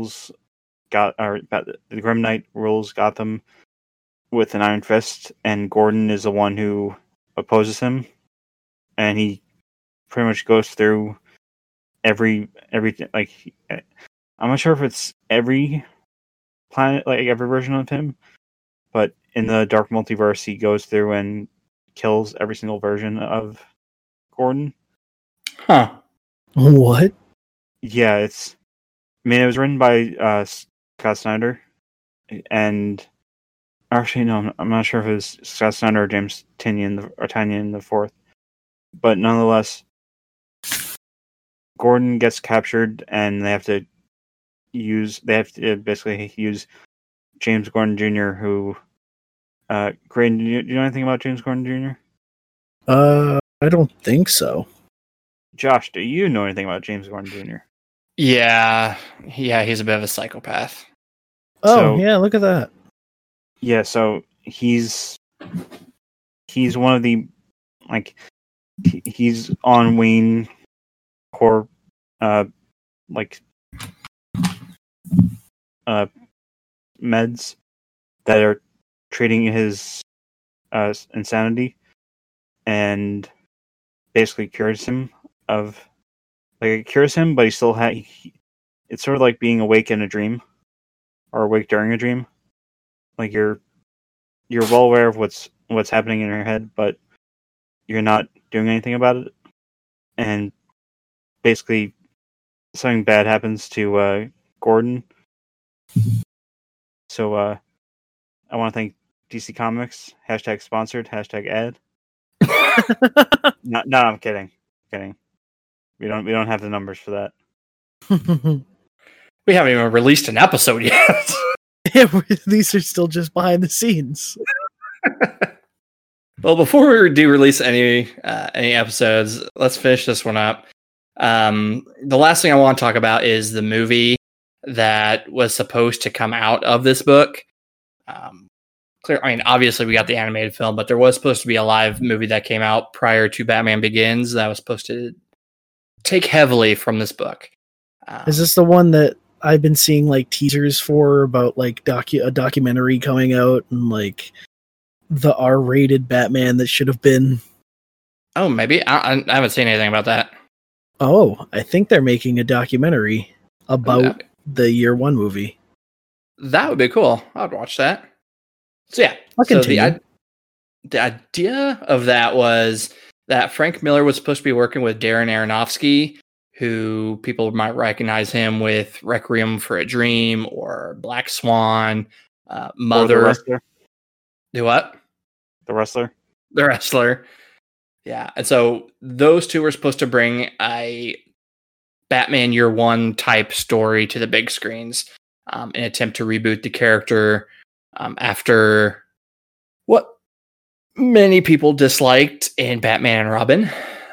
the Grim Knight rules Gotham with an iron fist, and Gordon is the one who opposes him, and he pretty much goes through every like, I'm not sure if it's every planet, like every version of him, but in the Dark Multiverse, he goes through and kills every single version of Gordon. Huh. What? Yeah, it was written by Scott Snyder, and actually, no, I'm not sure if it was Scott Snyder or James Tynion the fourth, but nonetheless, Gordon gets captured, and they have to basically use James Gordon Jr., who Crane, do you know anything about James Gordon Jr.? I don't think so. Josh, do you know anything about James Gordon Jr.? Yeah, he's a bit of a psychopath. Oh, yeah, look at that. Yeah, so he's one of the, like, he's on Wayne Corp, meds that are treating his insanity, and basically cures him, but he still it's sort of like being awake in a dream, or awake during a dream. Like you're well aware of what's happening in your head, but you're not doing anything about it. And basically, something bad happens to Gordon. So I want to thank DC Comics. #sponsored. #ad. No, I'm kidding. We don't have the numbers for that. We haven't even released an episode yet. Yeah, these are still just behind the scenes. Well, before we do release any episodes, let's finish this one up. The last thing I want to talk about is the movie that was supposed to come out of this book. Obviously we got the animated film, but there was supposed to be a live movie that came out prior to Batman Begins that was supposed to take heavily from this book. Is this the one that I've been seeing like teasers for, about like a documentary coming out, and like the R-rated Batman that should have been? Oh, maybe. I haven't seen anything about that. Oh, I think they're making a documentary about the Year One movie. That would be cool. I'd watch that. So yeah, the idea of that was that Frank Miller was supposed to be working with Darren Aronofsky, who people might recognize him with Requiem for a Dream or Black Swan, Mother. Or the Wrestler. Do what? The Wrestler. The Wrestler. Yeah, and so those two were supposed to bring a Batman Year One type story to the big screens, in an attempt to reboot the character after what many people disliked in Batman and Robin.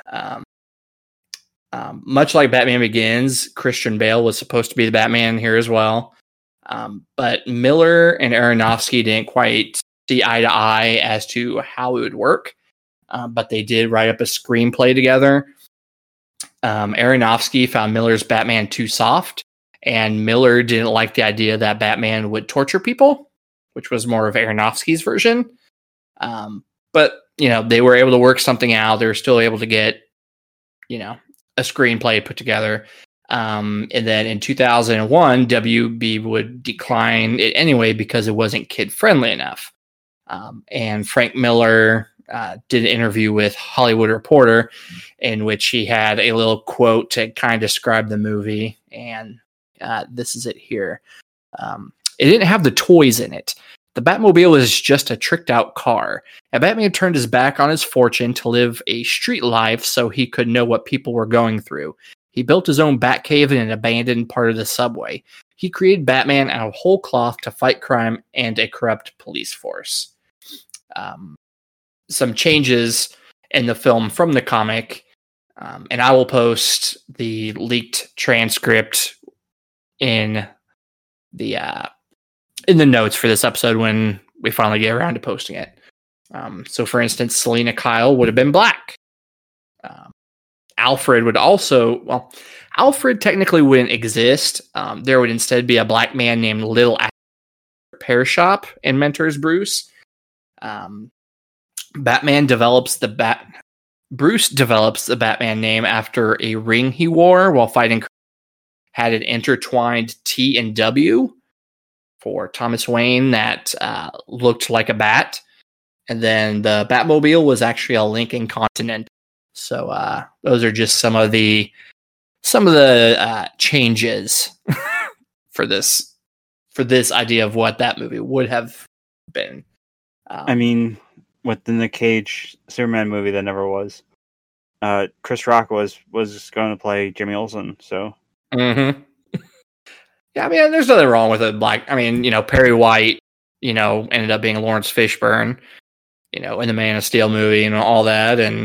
Much like Batman Begins, Christian Bale was supposed to be the Batman here as well. But Miller and Aronofsky didn't quite see eye to eye as to how it would work. But they did write up a screenplay together. Aronofsky found Miller's Batman too soft, and Miller didn't like the idea that Batman would torture people, which was more of Aronofsky's version. But, they were able to work something out. They were still able to get, a screenplay put together. And then in 2001, WB would decline it anyway because it wasn't kid-friendly enough. And Frank Miller did an interview with Hollywood Reporter in which he had a little quote to kind of describe the movie. And this is it here. It didn't have the toys in it. The Batmobile is just a tricked out car, and Batman turned his back on his fortune to live a street life so he could know what people were going through. He built his own Batcave in an abandoned part of the subway. He created Batman out of whole cloth to fight crime and a corrupt police force. Some changes in the film from the comic, and I will post the leaked transcript in the notes for this episode when we finally get around to posting it. So, for instance, Selena Kyle would have been black. Alfred would Alfred technically wouldn't exist. There would instead be a black man named Little Repair Shop and mentors Bruce. Bruce develops the Batman name after a ring he wore while fighting had an intertwined T and W for Thomas Wayne that looked like a bat. And then the Batmobile was actually a Lincoln Continental. So those are just some of the changes for this idea of what that movie would have been. I mean, with the Nick Cage Superman movie that never was, Chris Rock was going to play Jimmy Olsen. So, yeah, I mean, there's nothing wrong with it. Like, I mean, Perry White, ended up being Lawrence Fishburne, in the Man of Steel movie and all that, and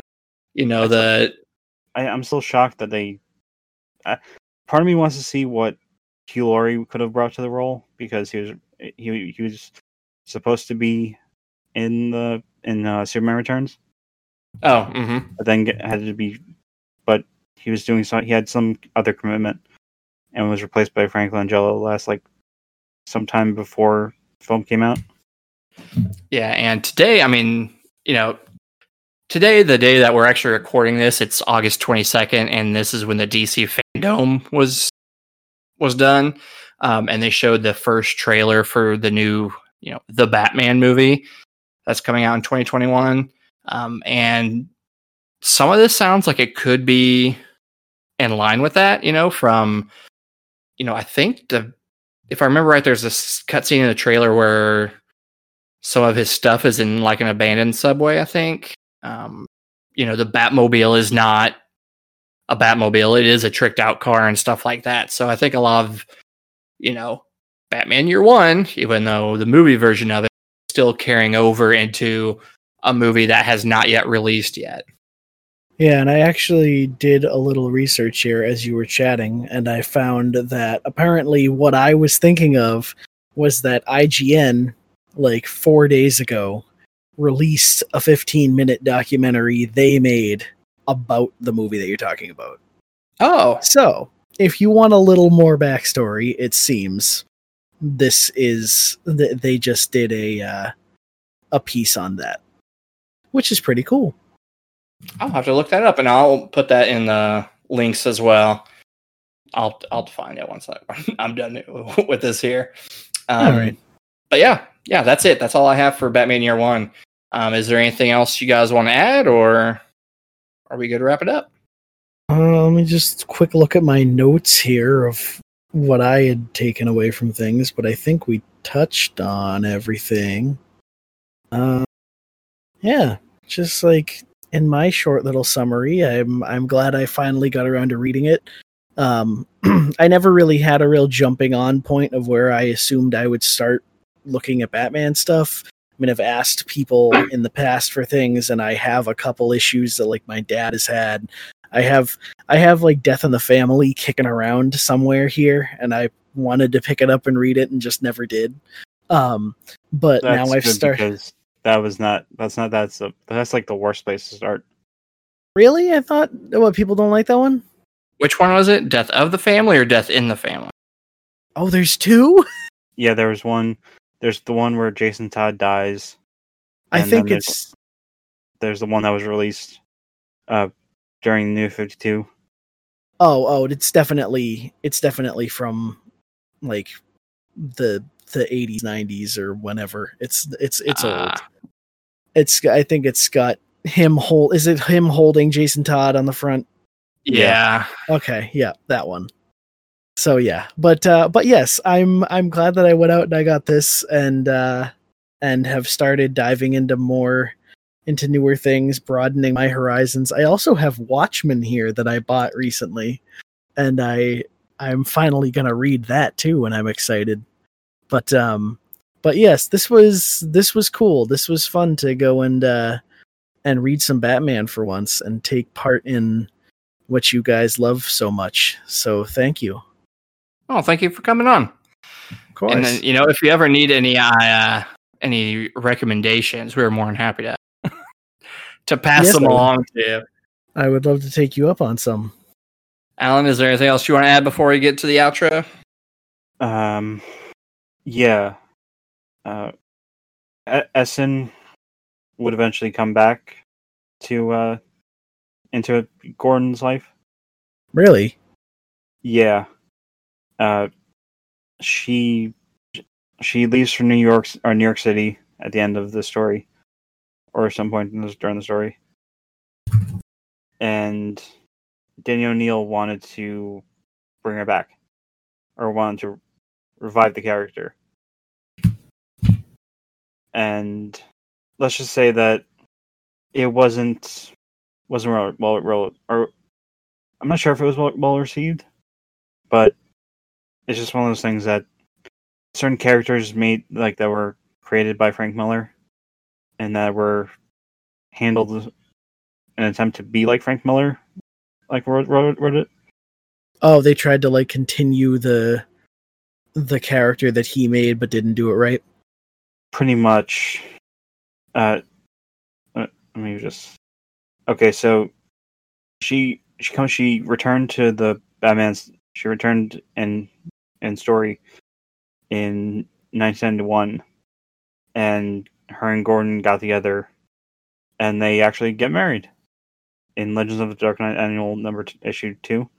I'm still shocked that they. Part of me wants to see what Hugh Laurie could have brought to the role, because he was supposed to be in Superman Returns. Oh, mm-hmm. But then had to be, but he was doing he had some other commitment, and was replaced by Frank Langella sometime before the film came out. Yeah, and today, I mean, today, the day that we're actually recording this, it's August 22nd, and this is when the DC Fandom was done, and they showed the first trailer for the new, the Batman movie that's coming out in 2021, and some of this sounds like it could be in line with that, from, I think if I remember right, there's this cutscene in the trailer where some of his stuff is in like an abandoned subway, I think. The Batmobile is not a Batmobile. It is a tricked out car and stuff like that. So I think a lot of, Batman Year One, even though the movie version of it is still carrying over into a movie that has not yet released yet. Yeah, and I actually did a little research here as you were chatting, and I found that apparently what I was thinking of was that IGN, 4 days ago, released a 15-minute documentary they made about the movie that you're talking about. Oh. So, if you want a little more backstory, it seems they just did a piece on that, which is pretty cool. I'll have to look that up, and I'll put that in the links as well. I'll find it once I'm done with this here. All right. But yeah, that's it. That's all I have for Batman Year One. Is there anything else you guys want to add, or are we good to wrap it up? Let me just quick look at my notes here of what I had taken away from things, but I think we touched on everything. Yeah, just in my short little summary, I'm glad I finally got around to reading it. I never really had a real jumping on point of where I assumed I would start looking at Batman stuff. I mean, I've asked people in the past for things, and I have a couple issues that my dad has had. I have Death in the Family kicking around somewhere here, and I wanted to pick it up and read it and just never did. But that's now I've started. That's the worst place to start. Really? I thought people don't like that one. Which one was it? Death of the Family or Death in the Family? Oh, there's two? Yeah, there was one. There's the one where Jason Todd dies. I think there's the one that was released during New 52. Oh, it's definitely from the 80s, 90s, or whenever. It's old. I think it's got him holding Jason Todd on the front? Yeah. Okay, yeah, that one. So yeah, but yes, I'm glad that I went out and I got this, and and have started diving into newer things, broadening my horizons. I also have Watchmen here that I bought recently, and I'm finally gonna read that too, and I'm excited. But yes, this was cool. This was fun to go and read some Batman for once and take part in what you guys love so much. So thank you. Oh, thank you for coming on. Of course. And then, if you ever need any recommendations, we're more than happy to pass them along to you. I would love to take you up on some. Alan, is there anything else you want to add before we get to the outro? Yeah. Essen would eventually come back to into Gordon's life. Really? Yeah. She leaves for New York City at the end of the story, or some point during the story. And Denny O'Neil wanted to bring her back, or wanted to revive the character. And let's just say that it wasn't well, or I'm not sure if it was well received, but it's just one of those things that certain characters made, like, that were created by Frank Miller and that were handled in an attempt to be like Frank Miller, like wrote it. Oh, they tried to like continue the character that he made, but didn't do it right. Pretty much. Let me just. Okay, so she returned to the Batman's. She returned in story in 1991, and her and Gordon got together, and they actually get married in Legends of the Dark Knight Annual issue 2.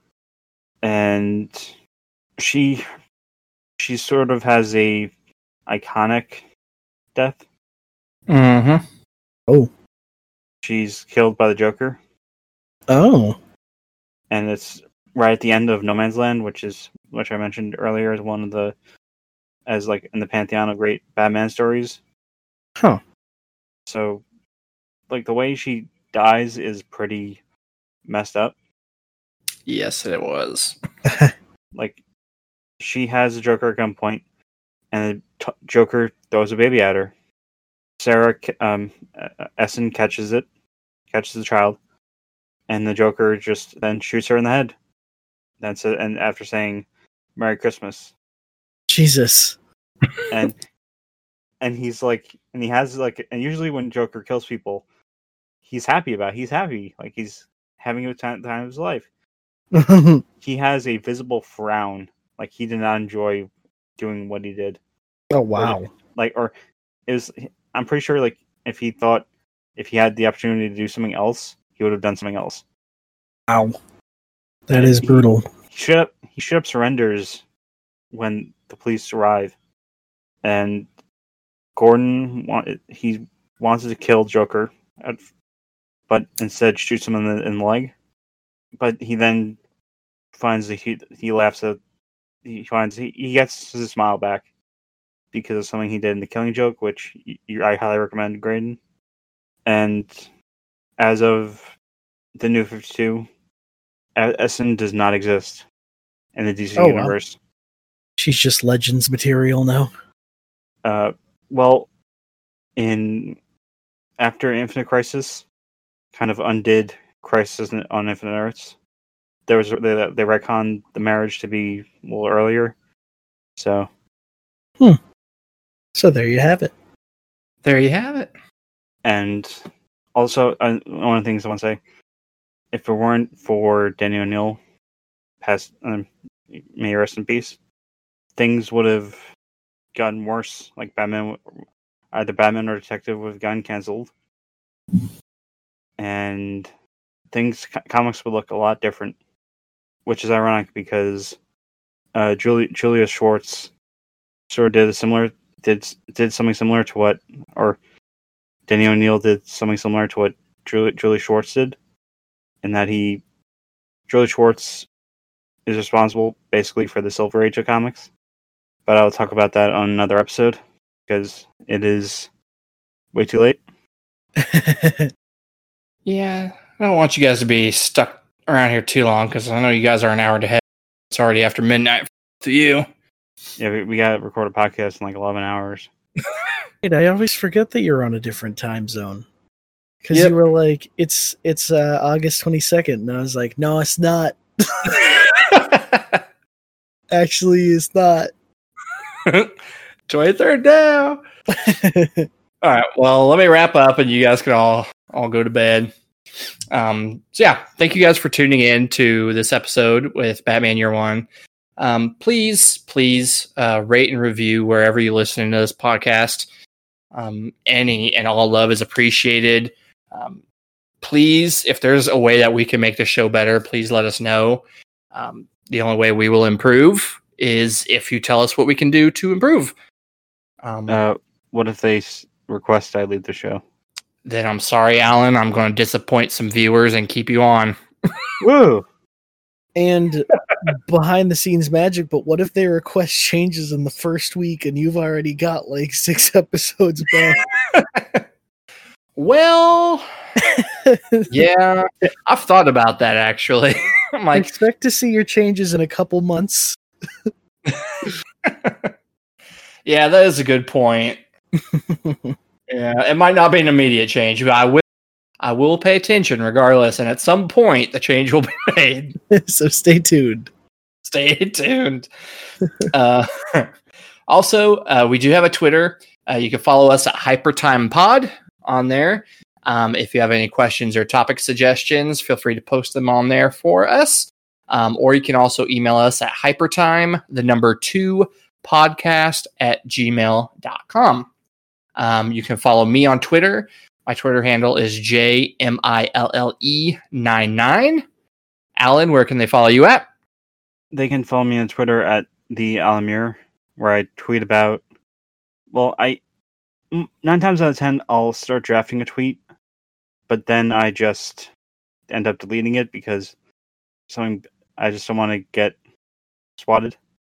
And she sort of has a iconic death. Mm-hmm. Oh. She's killed by the Joker. Oh. And it's right at the end of No Man's Land, which I mentioned earlier as one of the, as like in the pantheon of great Batman stories. Huh. So, like, the way she dies is pretty messed up. Yes, it was. Like, she has the Joker at gunpoint, and the Joker throws a baby at her. Sarah Essen catches the child, and the Joker just then shoots her in the head. That's it. And after saying "Merry Christmas," Jesus, and he's like, and he has like, and usually when Joker kills people, he's happy, like he's having a time of his life. He has a visible frown, like he did not enjoy doing what he did. Oh wow! Or it was. I'm pretty sure, like, if he had the opportunity to do something else, he would have done something else. Wow, that is brutal. He straight up surrenders when the police arrive, and Gordon wanted to kill Joker, but instead shoots him in the leg. But he then finds that he laughs at. He gets his smile back because of something he did in The Killing Joke, which I highly recommend, Graydon. And as of the New 52, Essen does not exist in the DC universe. Wow. She's just Legends material now. Well, after Infinite Crisis kind of undid Crisis on Infinite Earths, they retconned the marriage to be a little earlier. So. So there you have it. There you have it. And also, one of the things I want to say, if it weren't for Denny O'Neil, may he rest in peace, things would have gotten worse. Like either Batman or Detective would have gotten canceled, and comics would look a lot different. Which is ironic because Julia Schwartz sort of did something similar to what, or Denny O'Neil did something similar to what Julia Schwartz did, in that Julia Schwartz is responsible basically for the Silver Age of comics. But I'll talk about that on another episode. because it is way too late. Yeah, I don't want you guys to be stuck around here too long because I know you guys are an hour ahead. It's already after midnight to you. Yeah, we got to record a podcast in like 11 hours. Wait, I always forget that you're on a different time zone. Because you were like, it's August 22nd, and I was like, no, it's not. Actually, it's not. 23rd now. All right, well, let me wrap up, and you guys can all go to bed. So yeah, thank you guys for tuning in to this episode with Batman Year One. Please rate and review wherever you listen to this podcast. Any and all love is appreciated. Please, if there's a way that we can make the show better, please let us know. The only way we will improve is if you tell us what we can do to improve. What if they request I leave the show? Then I'm sorry, Alan. I'm going to disappoint some viewers and keep you on. Woo! And behind the scenes magic, but what if they request changes in the first week and you've already got like 6 episodes back? Well, yeah, I've thought about that actually. I'm like, expect to see your changes in a couple months. Yeah, that is a good point. Yeah, it might not be an immediate change, but I will pay attention regardless, and at some point the change will be made. So stay tuned. Stay tuned. Also, we do have a Twitter. You can follow us at HyperTimePod on there. If you have any questions or topic suggestions, feel free to post them on there for us. Or you can also email us at hypertime2podcast@gmail.com. You can follow me on Twitter. My Twitter handle is JMILLE99. Alan, where can they follow you at? They can follow me on Twitter at the Alamir, where I tweet about. Well, 9 times out of 10, I'll start drafting a tweet, but then I just end up deleting it because I just don't want to get swatted.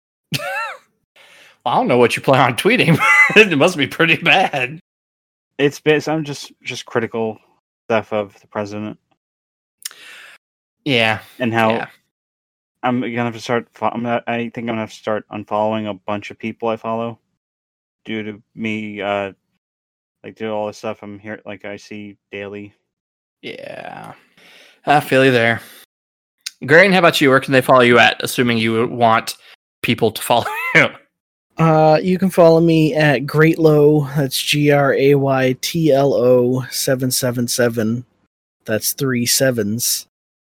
I don't know what you plan on tweeting. It must be pretty bad. It's based. I'm just critical stuff of the president. Yeah, and how I'm gonna have to start. I think I'm gonna have to start unfollowing a bunch of people I follow due to me, do all this stuff I'm here. Like I see daily. Yeah, I feel you there. Grain, how about you? Where can they follow you at? Assuming you want people to follow you. You can follow me at Greatlow. That's GRAYTLO 777. That's 3 7s.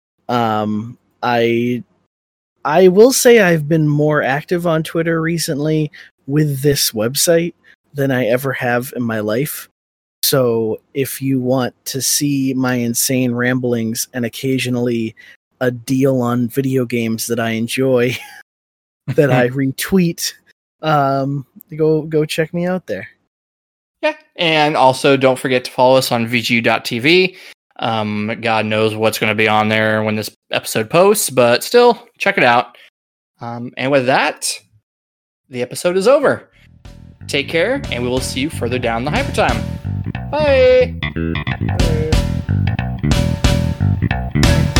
I will say I've been more active on Twitter recently with this website than I ever have in my life. So if you want to see my insane ramblings and occasionally a deal on video games that I enjoy that I retweet, go check me out there. Yeah, and also don't forget to follow us on VGU.tv. God knows what's going to be on there when this episode posts, but still, check it out. And with that, the episode is over. Take care, and we will see you further down the Hypertime. Bye! Bye.